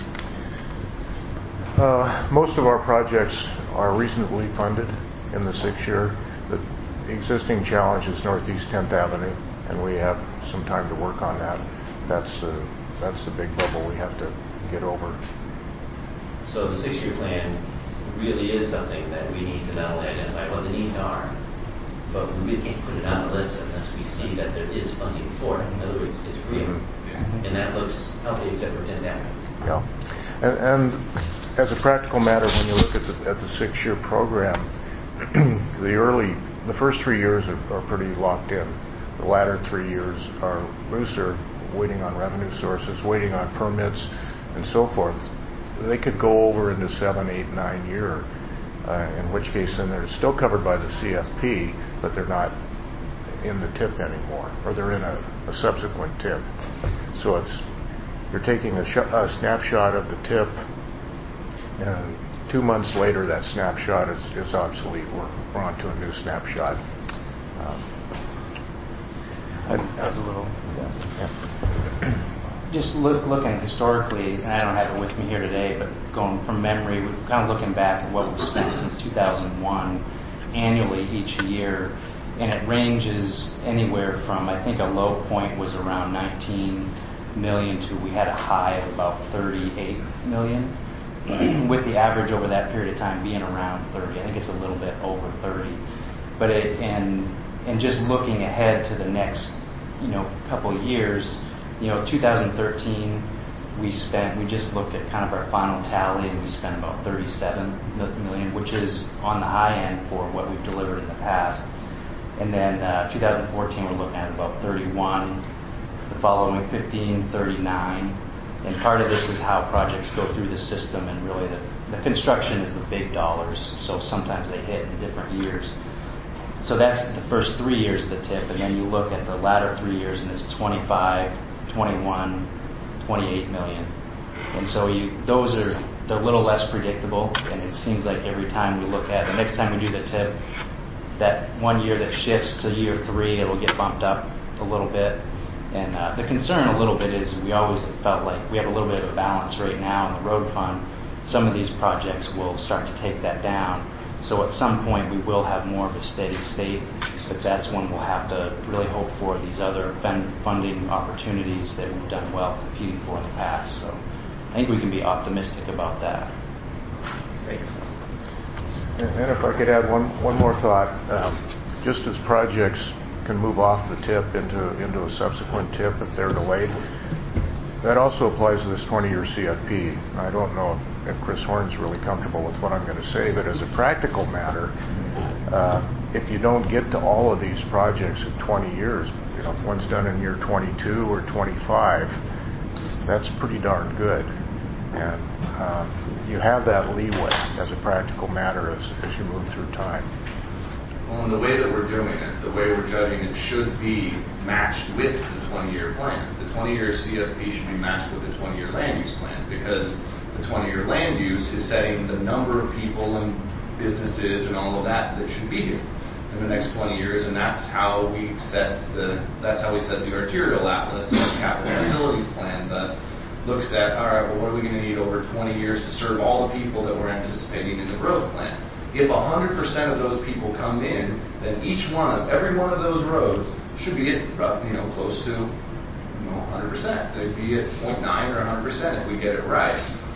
Uh, most of our projects are reasonably funded in the six-year. The existing challenge is Northeast tenth Avenue, and we have some time to work on that. That's uh, that's the big bubble we have to get over. So the six-year plan really is something that we need to not only identify what the needs are, but we really can't put it on the list unless we see that there is funding for it. In other words, it's real. Mm-hmm. And that looks healthy except for tenth Avenue. Yeah. And, and as a practical matter, when you look at the, at the six-year program, the early, the first three years are, are pretty locked in. The latter three years are looser, waiting on revenue sources, waiting on permits, and so forth. They could go over into seven, eight, nine year, uh, in which case then they're still covered by the C F P, but they're not in the T I P anymore, or they're in a, a subsequent T I P. So it's you're taking a, sh- a snapshot of the T I P, and two months later that snapshot is, is obsolete. We're, we're on to a new snapshot. Um, That was a little. yeah. Just look, looking historically, and I don't have it with me here today, but going from memory, we're kind of looking back at what we've spent since two thousand one. annually each year, and it ranges anywhere from, I think a low point was around nineteen million to we had a high of about thirty-eight million, with the average over that period of time being around thirty. I think it's a little bit over thirty. But it, and and just looking ahead to the next, you know, couple of years, you know, two thousand thirteen, we spent, we just looked at kind of our final tally, and we spent about thirty-seven million, which is on the high end for what we've delivered in the past. And then uh, two thousand fourteen, we're looking at about thirty-one. The following fifteen, thirty-nine. And part of this is how projects go through the system, and really the, the construction is the big dollars, so sometimes they hit in different years. So that's the first three years of the T I P, and then you look at the latter three years, and it's twenty-five, twenty-one, twenty-eight million. And so you, those are, they're a little less predictable, and it seems like every time we look at, the next time we do the T I P, that one year that shifts to year three, it'll get bumped up a little bit. And uh, the concern a little bit is we always felt like we have a little bit of a balance right now in the road fund. Some of these projects will start to take that down. So at some point we will have more of a steady state, but that's when we'll have to really hope for these other funding opportunities that we've done well competing for in the past. So I think we can be optimistic about that. Great. And if I could add one, one more thought, um, just as projects can move off the T I P into into a subsequent T I P if they're delayed, that also applies to this twenty-year C F P. I don't know if Chris Horn's really comfortable with what I'm going to say, but as a practical matter, uh, if you don't get to all of these projects in twenty years, you know, if one's done in year twenty-two or twenty-five, that's pretty darn good. And um, you have that leeway as a practical matter as, as you move through time. Well, and the way that we're doing it, the way we're judging it should be matched with the twenty-year plan. The twenty-year C F P should be matched with the twenty-year land use plan, because the twenty-year land use is setting the number of people and businesses and all of that that should be here in the next twenty years, and that's how we set the that's how we set the arterial atlas. The capital facilities plan does looks at, all right, well, what are we going to need over twenty years to serve all the people that we're anticipating in the growth plan? If one hundred percent of those people come in, then each one of every one of those roads should be at, you know, close to, you know, one hundred percent. They'd be at zero point nine or one hundred percent if we get it right.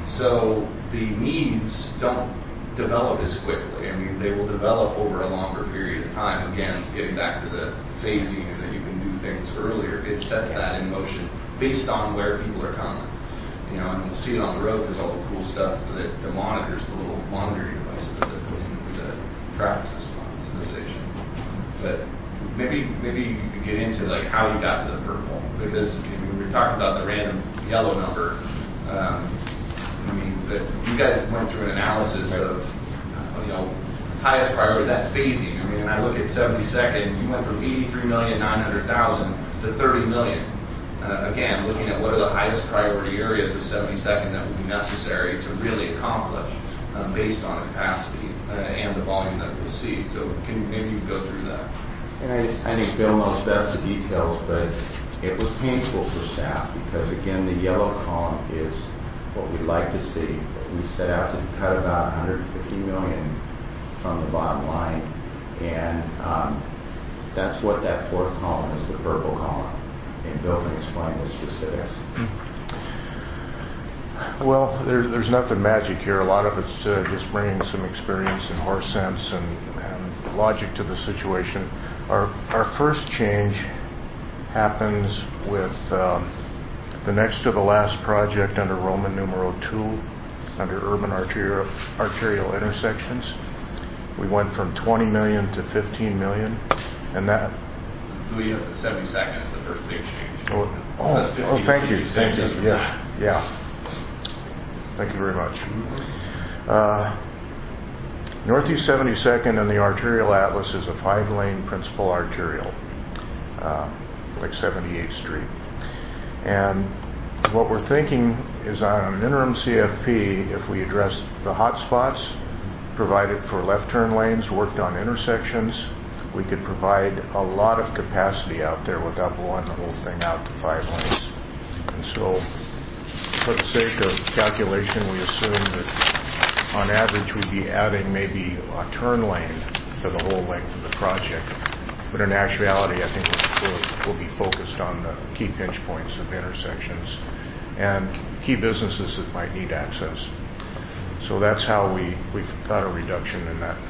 So the needs don't develop as quickly. I mean, they will develop over a longer period of time. Again, getting back to the phasing and that you can do things earlier, it sets that in motion based on where people are coming. You know, and we'll see it on the road because all the cool stuff that the monitors, the little monitoring devices that they're putting into the traffic system on the station. But maybe maybe you could get into like how you got to the purple, because you know, we were talking about the random yellow number. Um, I mean, the, you guys went through an analysis of uh, you know highest priority, that phasing. I mean, and I look at seventy-second, you went from eighty-three million nine hundred thousand to thirty million. Uh, again, looking at what are the highest priority areas of seventy-second that would be necessary to really accomplish uh, based on capacity uh, and the volume that we'll see. So can maybe you go through that? And I, I think Bill knows best the details, but it was painful for staff because, again, the yellow column is what we'd like to see. We set out to cut about one hundred fifty million from the bottom line, and um, that's what that fourth column is, the purple column. And Bill can explain the specifics. Well, there's, there's nothing magic here. A lot of it's uh, just bringing some experience and horse sense and, and logic to the situation. Our, our first change happens with um, the next to the last project under Roman numeral two, under urban arterial, arterial intersections. We went from twenty million to fifteen million, and that We have the seventy-second is the first big change. Oh, oh, oh thank you, thank you. Yes, yeah. Thank you very much. Uh, Northeast seventy-second and the arterial atlas is a five-lane principal arterial, uh, like seventy-eighth Street. And what we're thinking is on an interim C F P, if we address the hot spots, provided for left turn lanes, worked on intersections, we could provide a lot of capacity out there without blowing the whole thing out to five lanes. And so, for the sake of calculation, we assume that on average we'd be adding maybe a turn lane to the whole length of the project. But in actuality, I think we'll, we'll be focused on the key pinch points of intersections and key businesses that might need access. So that's how we, we've got a reduction in that.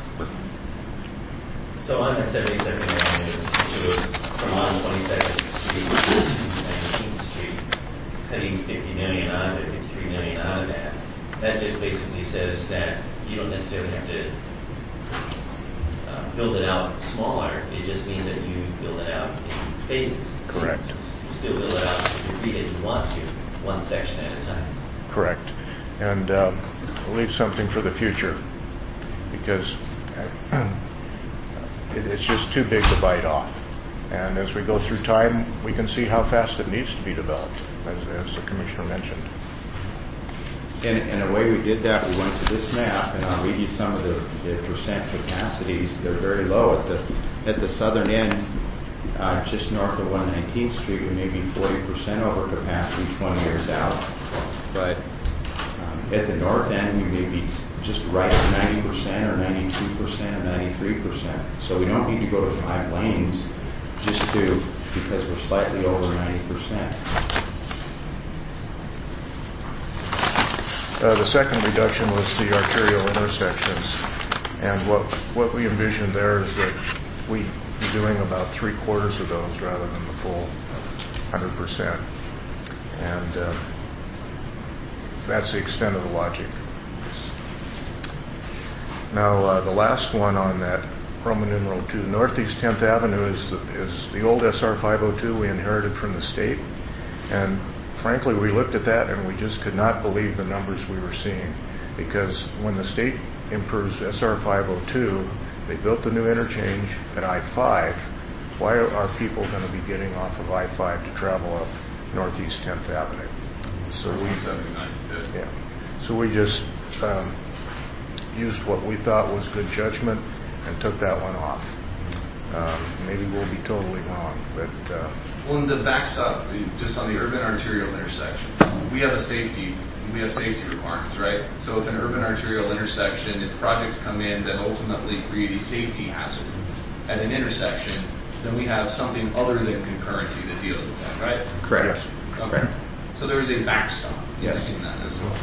So on the seventy-second Avenue, it was from on twenty-second Street to nineteenth Street, cutting fifty million out of it, fifty-three million out of that. That just basically says that you don't necessarily have to uh, build it out smaller. It just means that you build it out in phases. Correct. You still build it out to the degree that you want to, one section at a time. Correct. And um, we'll leave something for the future because it, it's just too big to bite off. And as we go through time, we can see how fast it needs to be developed, as, as the Commissioner mentioned. In, in a way we did that, we went to this map, and I'll read you some of the, the percent capacities. They're very low. At the at the southern end, uh, just north of one nineteenth Street, we may be forty percent over capacity twenty years out. But um, at the north end, we may be just right at ninety percent or ninety-two percent or ninety-three percent. So we don't need to go to five lanes just to, because we're slightly over ninety percent. Uh, the second reduction was the arterial intersections, and what what we envisioned there is that we'd be doing about three quarters of those rather than the full one hundred percent, and uh, that's the extent of the logic. Now, uh, the last one on that, Roman numeral two, Northeast tenth Avenue is the, is the old S R five oh two we inherited from the state, and frankly, we looked at that and we just could not believe the numbers we were seeing, because when the state improves S R five oh two, they built the new interchange at I five. Why are people going to be getting off of I five to travel up Northeast tenth Avenue? So we, yeah, so we just um, used what we thought was good judgment and took that one off. Um, maybe we'll be totally wrong, but uh, well, in the backstop, just on the urban arterial intersections, we have a safety, we have safety requirements, right? So if an urban arterial intersection, if projects come in that ultimately create a safety hazard at an intersection, then we have something other than concurrency that deals with that, right? Correct. Yes. Okay. So there is a backstop. Yes. In that as well.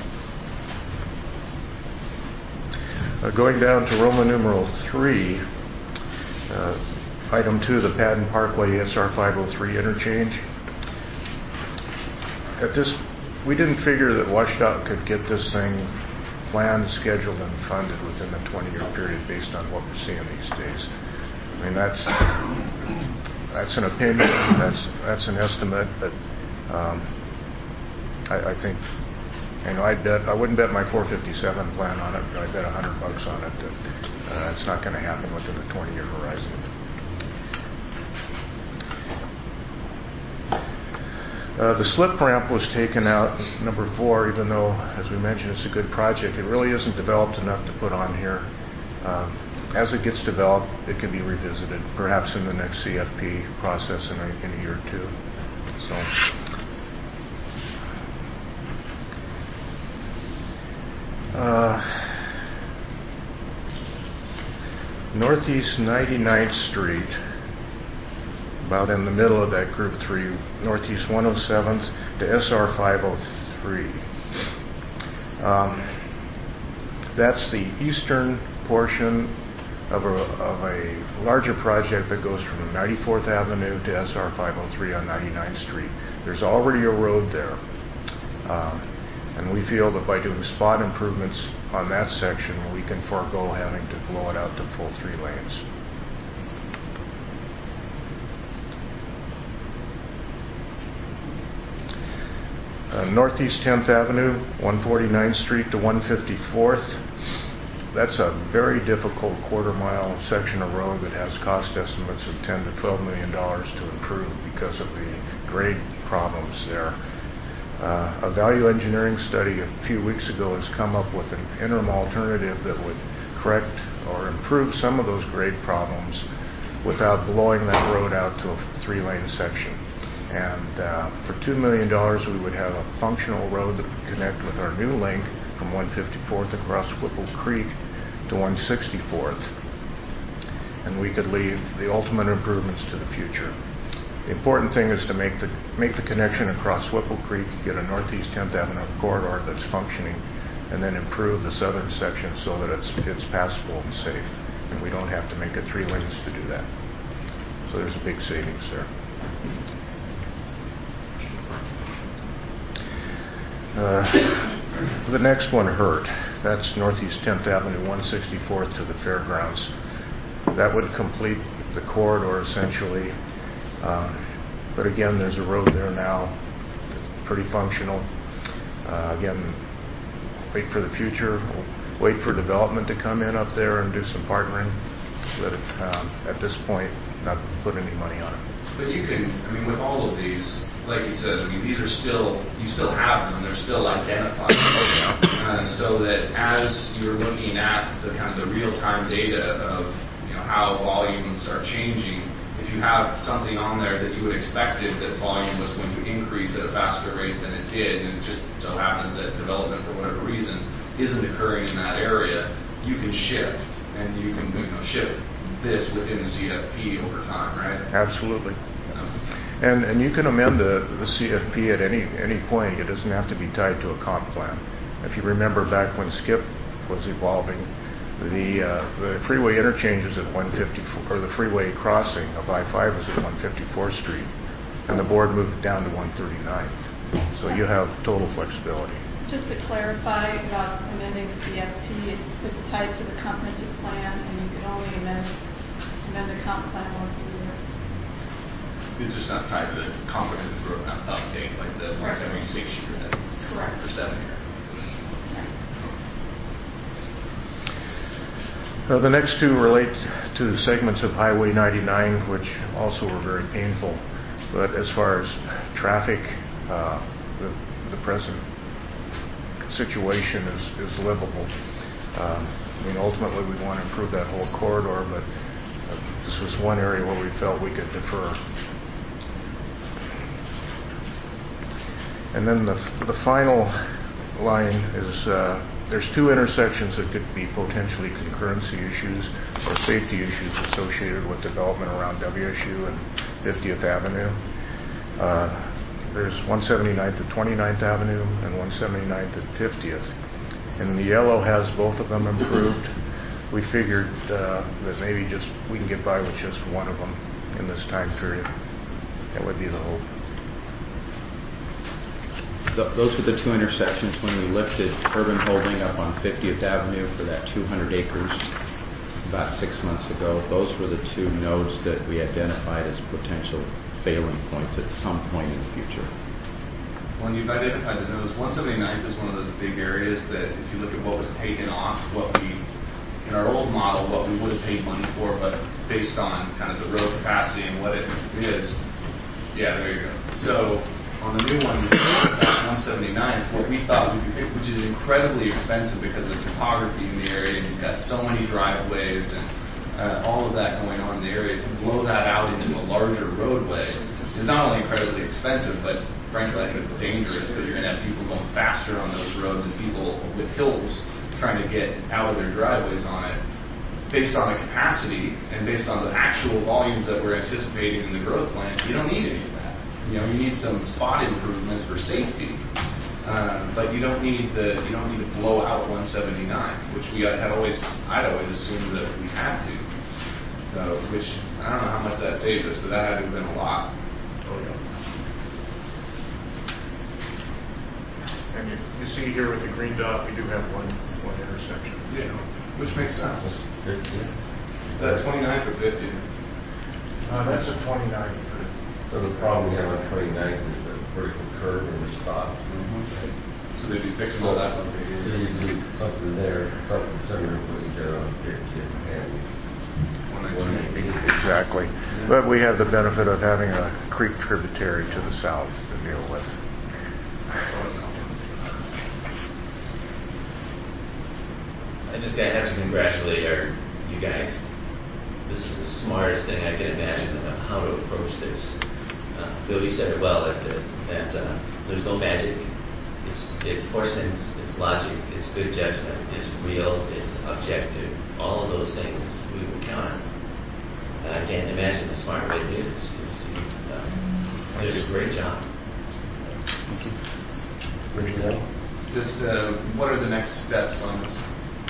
Uh, going down to Roman numeral three. Uh, Item two, the Patton Parkway S R five oh three interchange. At this, we didn't figure that WashDOT could get this thing planned, scheduled, and funded within the twenty-year period based on what we're seeing these days. I mean, that's that's an opinion, that's that's an estimate, but um, I, I think, you know, I'd bet I wouldn't bet my four fifty-seven plan on it, but I bet a hundred bucks on it that uh, it's not going to happen within the twenty-year horizon. Uh, the slip ramp was taken out, number four, even though, as we mentioned, it's a good project. It really isn't developed enough to put on here. Um, as it gets developed, it can be revisited, perhaps in the next C F P process in a, in a year or two. So, uh, Northeast ninety-ninth Street. About in the middle of that group three, Northeast one oh seventh to S R five oh three. Um, that's the eastern portion of a, of a larger project that goes from ninety-fourth Avenue to S R five oh three on ninety-ninth Street. There's already a road there. Um, and we feel that by doing spot improvements on that section, we can forego having to blow it out to full three lanes. Uh, Northeast tenth Avenue, one forty-ninth Street to one fifty-fourth. That's a very difficult quarter mile section of road that has cost estimates of ten to twelve million dollars to improve because of the grade problems there. Uh, a value engineering study a few weeks ago has come up with an interim alternative that would correct or improve some of those grade problems without blowing that road out to a three-lane section. And uh, for two million dollars, we would have a functional road that would connect with our new link from one fifty-fourth across Whipple Creek to one sixty-fourth. and we could leave the ultimate improvements to the future. The important thing is to make the make the connection across Whipple Creek, get a Northeast tenth Avenue corridor that's functioning, and then improve the southern section so that it's it's passable and safe, and we don't have to make it three lanes to do that. So there's a big savings there. Uh, the next one, Hurt. That's Northeast tenth Avenue, one sixty-fourth to the fairgrounds. That would complete the corridor essentially. Um, but again, there's a road there now, pretty functional. Uh, again, wait for the future. Wait for development to come in up there and do some partnering. But um, at this point, not put any money on it. But you can, I mean, with all of these, like you said, I mean, these are still, you still have them, they're still identified. uh, so that as you're looking at the kind of the real-time data of, you know, how volumes are changing, if you have something on there that you would expected that volume was going to increase at a faster rate than it did, and it just so happens that development, for whatever reason, isn't occurring in that area, you can shift, and you can, you know, shift this within the C F P over time, right? Absolutely. And and you can amend the, the C F P at any any point. It doesn't have to be tied to a comp plan. If you remember back when SCIP was evolving, the uh, the freeway interchanges at one fifty-four, or the freeway crossing of I five was at one fifty-fourth Street, and the board moved it down to one thirty-ninth. So you have total flexibility. Just to clarify about amending the C F P, it's, it's tied to the comprehensive plan, and you can only amend amend the comp plan once a year. It's just not tied to the comprehensive roadmap update, like the once every six year, then, correct, or seven year. Uh, the next two relate to segments of Highway ninety-nine, which also were very painful. But as far as traffic, uh, the, the present situation is, is livable. Um, I mean, ultimately, we want to improve that whole corridor, but uh, this was one area where we felt we could defer. And then the, the final line is uh, there's two intersections that could be potentially concurrency issues or safety issues associated with development around W S U and fiftieth Avenue. Uh, there's one seventy-ninth at twenty-ninth Avenue and one seventy-ninth at fiftieth. And the yellow has both of them improved. We figured uh, that maybe just we can get by with just one of them in this time period. That would be the hope. Those were the two intersections when we lifted urban holding up on fiftieth Avenue for that two hundred acres about six months ago. Those were the two nodes that we identified as potential failing points at some point in the future. When you've identified the nodes, one seventy-ninth is one of those big areas that if you look at what was taken off, what we, in our old model, what we would have paid money for, but based on kind of the road capacity and what it is, yeah, there you go. So on the new one, one seventy-ninth, what we thought we could pick, which is incredibly expensive because of the topography in the area, and you've got so many driveways and uh, all of that going on in the area, to blow that out into a larger roadway is not only incredibly expensive, but frankly, I think it's dangerous because you're going to have people going faster on those roads and people with hills trying to get out of their driveways on it. Based on the capacity and based on the actual volumes that we're anticipating in the growth plan, you don't need any of that. You know, you need some spot improvements for safety, uh, but you don't need the you don't need to blow out one seventy-nine, which we had always I'd always assumed that we had to. So, which I don't know how much that saved us, but that had to have been a lot. Oh yeah. And you, you see here with the green dot, we do have one one intersection. Yeah, which makes sense. fifty. Is that twenty-ninth or fiftieth? Uh, that's a twenty-nine. So the problem we have on twenty-ninth is the vertical curve and the stop. So they'd be fixing all that one. So you do something there, something similar to what you did on fiftieth and one ninety. Exactly. But we have the benefit of having a creek tributary to the south to deal with. I just gotta have to congratulate our you guys. This is the smartest thing I can imagine about how to approach this. Uh, Bill, you said it well that that, that uh, there's no magic. It's it's horse sense, it's logic, it's good judgment, it's real, it's objective. All of those things we would count on. I can't imagine a smarter way to do this. It's, uh, did a great job. Thank you. Just uh, what are the next steps on this?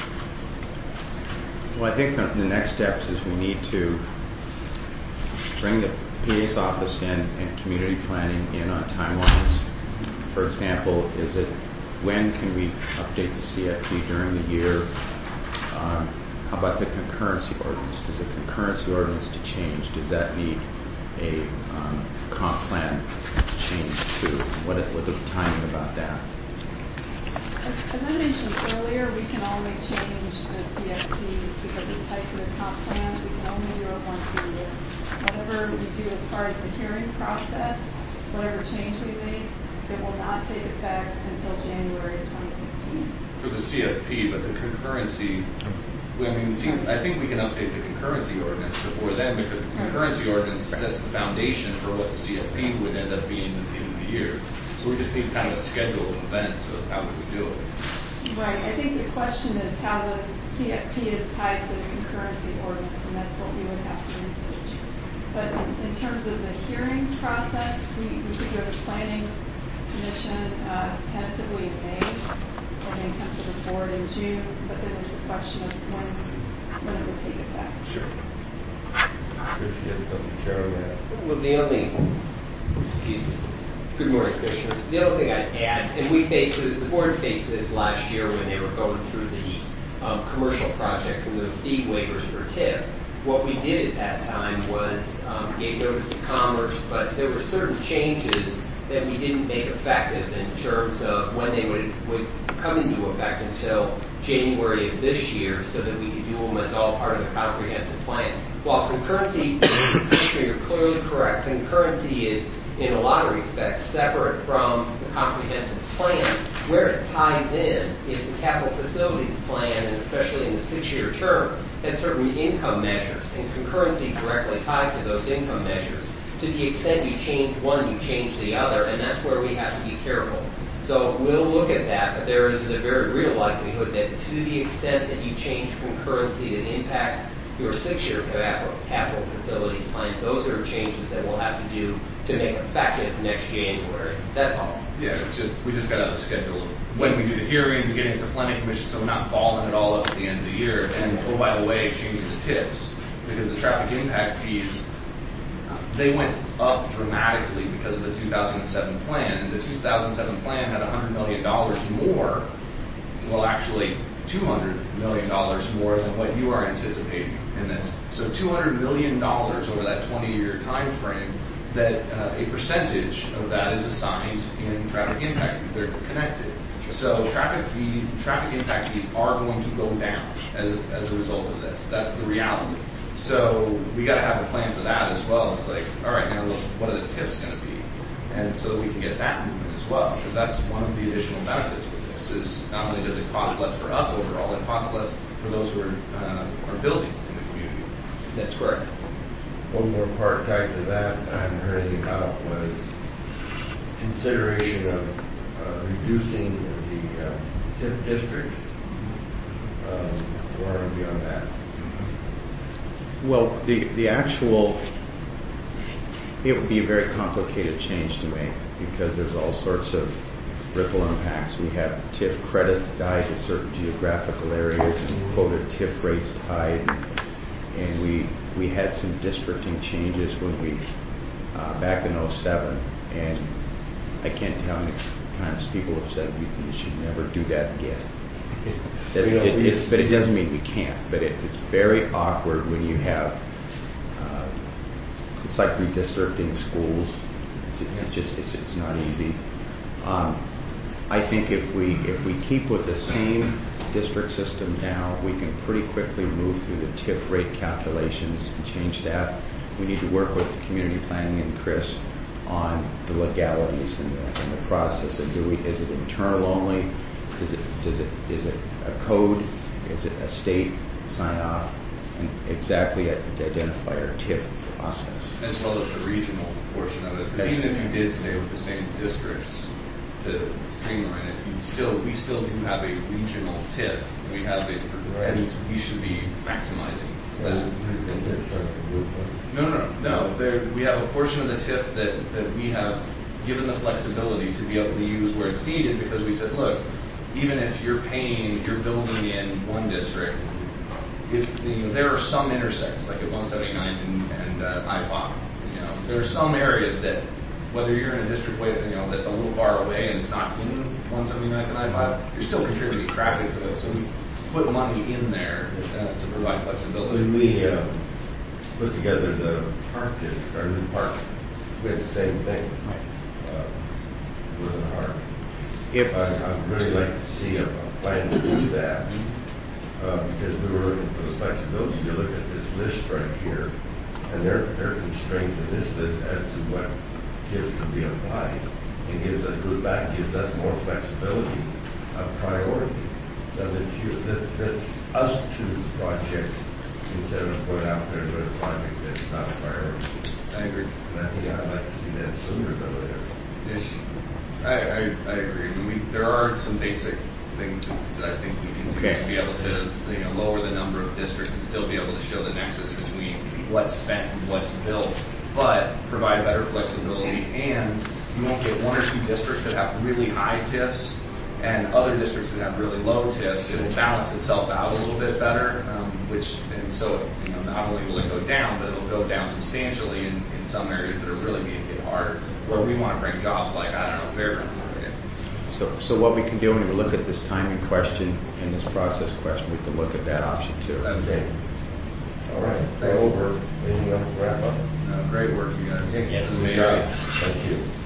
Well, I think the, the next steps is we need to bring the P A's office in and community planning in on timelines. For example, is it when can we update the C F P during the year? Um, how about the concurrency ordinance? Does the concurrency ordinance to change? Does that need a um, comp plan change too? What is, what is the timing about that? As, as I mentioned earlier, we can only change the C F P because it's tied to the comp plans. We can only do it once a year. Whatever we do as far as the hearing process, whatever change we make, it will not take effect until January of twenty fifteen. For the C F P, but the concurrency, I mean, see, I think we can update the concurrency ordinance before then, because the concurrency ordinance sets the foundation for what the C F P would end up being at the end of the year. So we just need kind of a schedule of events of how would we do it. Right. I think the question is how the C F P is tied to the concurrency ordinance, and that's what we would have to research. But in, in terms of the hearing process, we, we could go to planning commission uh, tentatively in May, and then come to the board in June. But then there's a question of when when it would take effect. Sure. Chris, you have something to share on that? Well, the only, excuse me. Good morning, Commissioners. The other thing I'd add, and we faced this, the board faced this last year when they were going through the um, commercial projects and the fee waivers for T I F. What we did at that time was um, gave notice to Commerce, but there were certain changes that we didn't make effective in terms of when they would, would come into effect until January of this year, so that we could do them as all part of the comprehensive plan. While concurrency, you're clearly correct, concurrency is in a lot of respects separate from the comprehensive plan. Where it ties in is the capital facilities plan, and especially in the six-year term, has certain income measures, and concurrency directly ties to those income measures. To the extent you change one, you change the other, and that's where we have to be careful. So we'll look at that, but there is a very real likelihood that to the extent that you change concurrency that impacts your six-year capital facilities plan, those are changes that we'll have to do to make effective next January. That's all. Yeah, it's just we just got to have a schedule of when we do the hearings and getting it to planning commission, so we're not balling it all up at the end of the year. And oh, by the way, changing the tips, because the traffic impact fees, they went up dramatically because of the two thousand seven plan. And the two thousand seven plan had one hundred million dollars more, well, actually two hundred million dollars more than what you are anticipating in this. So two hundred million dollars over that twenty-year time frame, that uh, a percentage of that is assigned in traffic impact fees. They're connected. So traffic fee, traffic impact fees are going to go down as, as a result of this. That's the reality. So we got to have a plan for that as well. It's like, all right, now look, what are the tips going to be? And so we can get that movement as well, because that's one of the additional benefits with this. Is not only does it cost less for us overall, it costs less for those who are uh, are building in the community. That's correct. One more part tied to that I haven't heard anything about was consideration of uh, reducing the uh, T I F districts. Um, where are we on that? Well, the, the actual, it would be a very complicated change to make because there's all sorts of ripple impacts. We have T I F credits tied to certain geographical areas and quoted T I F rates tied. And we we had some districting changes when we, uh, back in oh seven, and I can't tell how many times people have said we, we should never do that again. That's, it, it, but it doesn't mean we can't. But it, it's very awkward when you have, uh, it's like redistricting schools. It's, it, it just it's it's not easy. Um, I think if we if we keep with the same district system now, we can pretty quickly move through the T I F rate calculations and change that. We need to work with community planning and Chris on the legalities and the, and the process. And do we is it internal only? Does it does it is it a code? Is it a state sign off? And exactly identify our T I F process, as well as the regional portion of it. Because even if you did stay with the same districts to streamline it, you still we still do have a regional T I F. We have it, right. And we should be maximizing that. No, no, no. There, we have a portion of the T I F that, that we have given the flexibility to be able to use where it's needed, because we said, look, even if you're paying, you're building in one district, if you know, there are some intersections, like at one seventy-nine and, and uh, I P O C, you know, there are some areas that, whether you're in a district way, you know, that's a little far away and it's not in one seventy-nine and I P O C, you're still contributing traffic to it. So we put money in there uh, to provide flexibility. When we uh, put together the park district, our new park, we had the same thing. Uh, it wasn't hard. If I, I'd really like to see a, a plan to do that, uh, because we were looking for the flexibility. You look at this list right here, and they're, they're constrained to this list as to what gives can be applied, and gives us, goes back, gives us more flexibility of priority. That you, that, that's us choose projects instead of going out there and doing a project that's not a priority. I agree. And I think I'd like to see that sooner than later. Yes, I, I, I agree. I mean, we, there are some basic things that I think we can do okay. to be able to, you know, lower the number of districts and still be able to show the nexus between what's spent and what's built, but provide better flexibility. And you won't get one or two districts that have really high T I Fs and other districts that have really low T I Fs. It'll balance itself out a little bit better, um, which and so you know not only will it go down, but it'll go down substantially in, in some areas that are really being hit hard, where we want to bring jobs like I don't know fairgrounds area. So, so what we can do when we look at this timing question and this process question, we can look at that option too. Okay. All right. We're over. Anything else to wrap up? No, great work, you guys. Okay. Yes. Amazing. Good job. Thank you.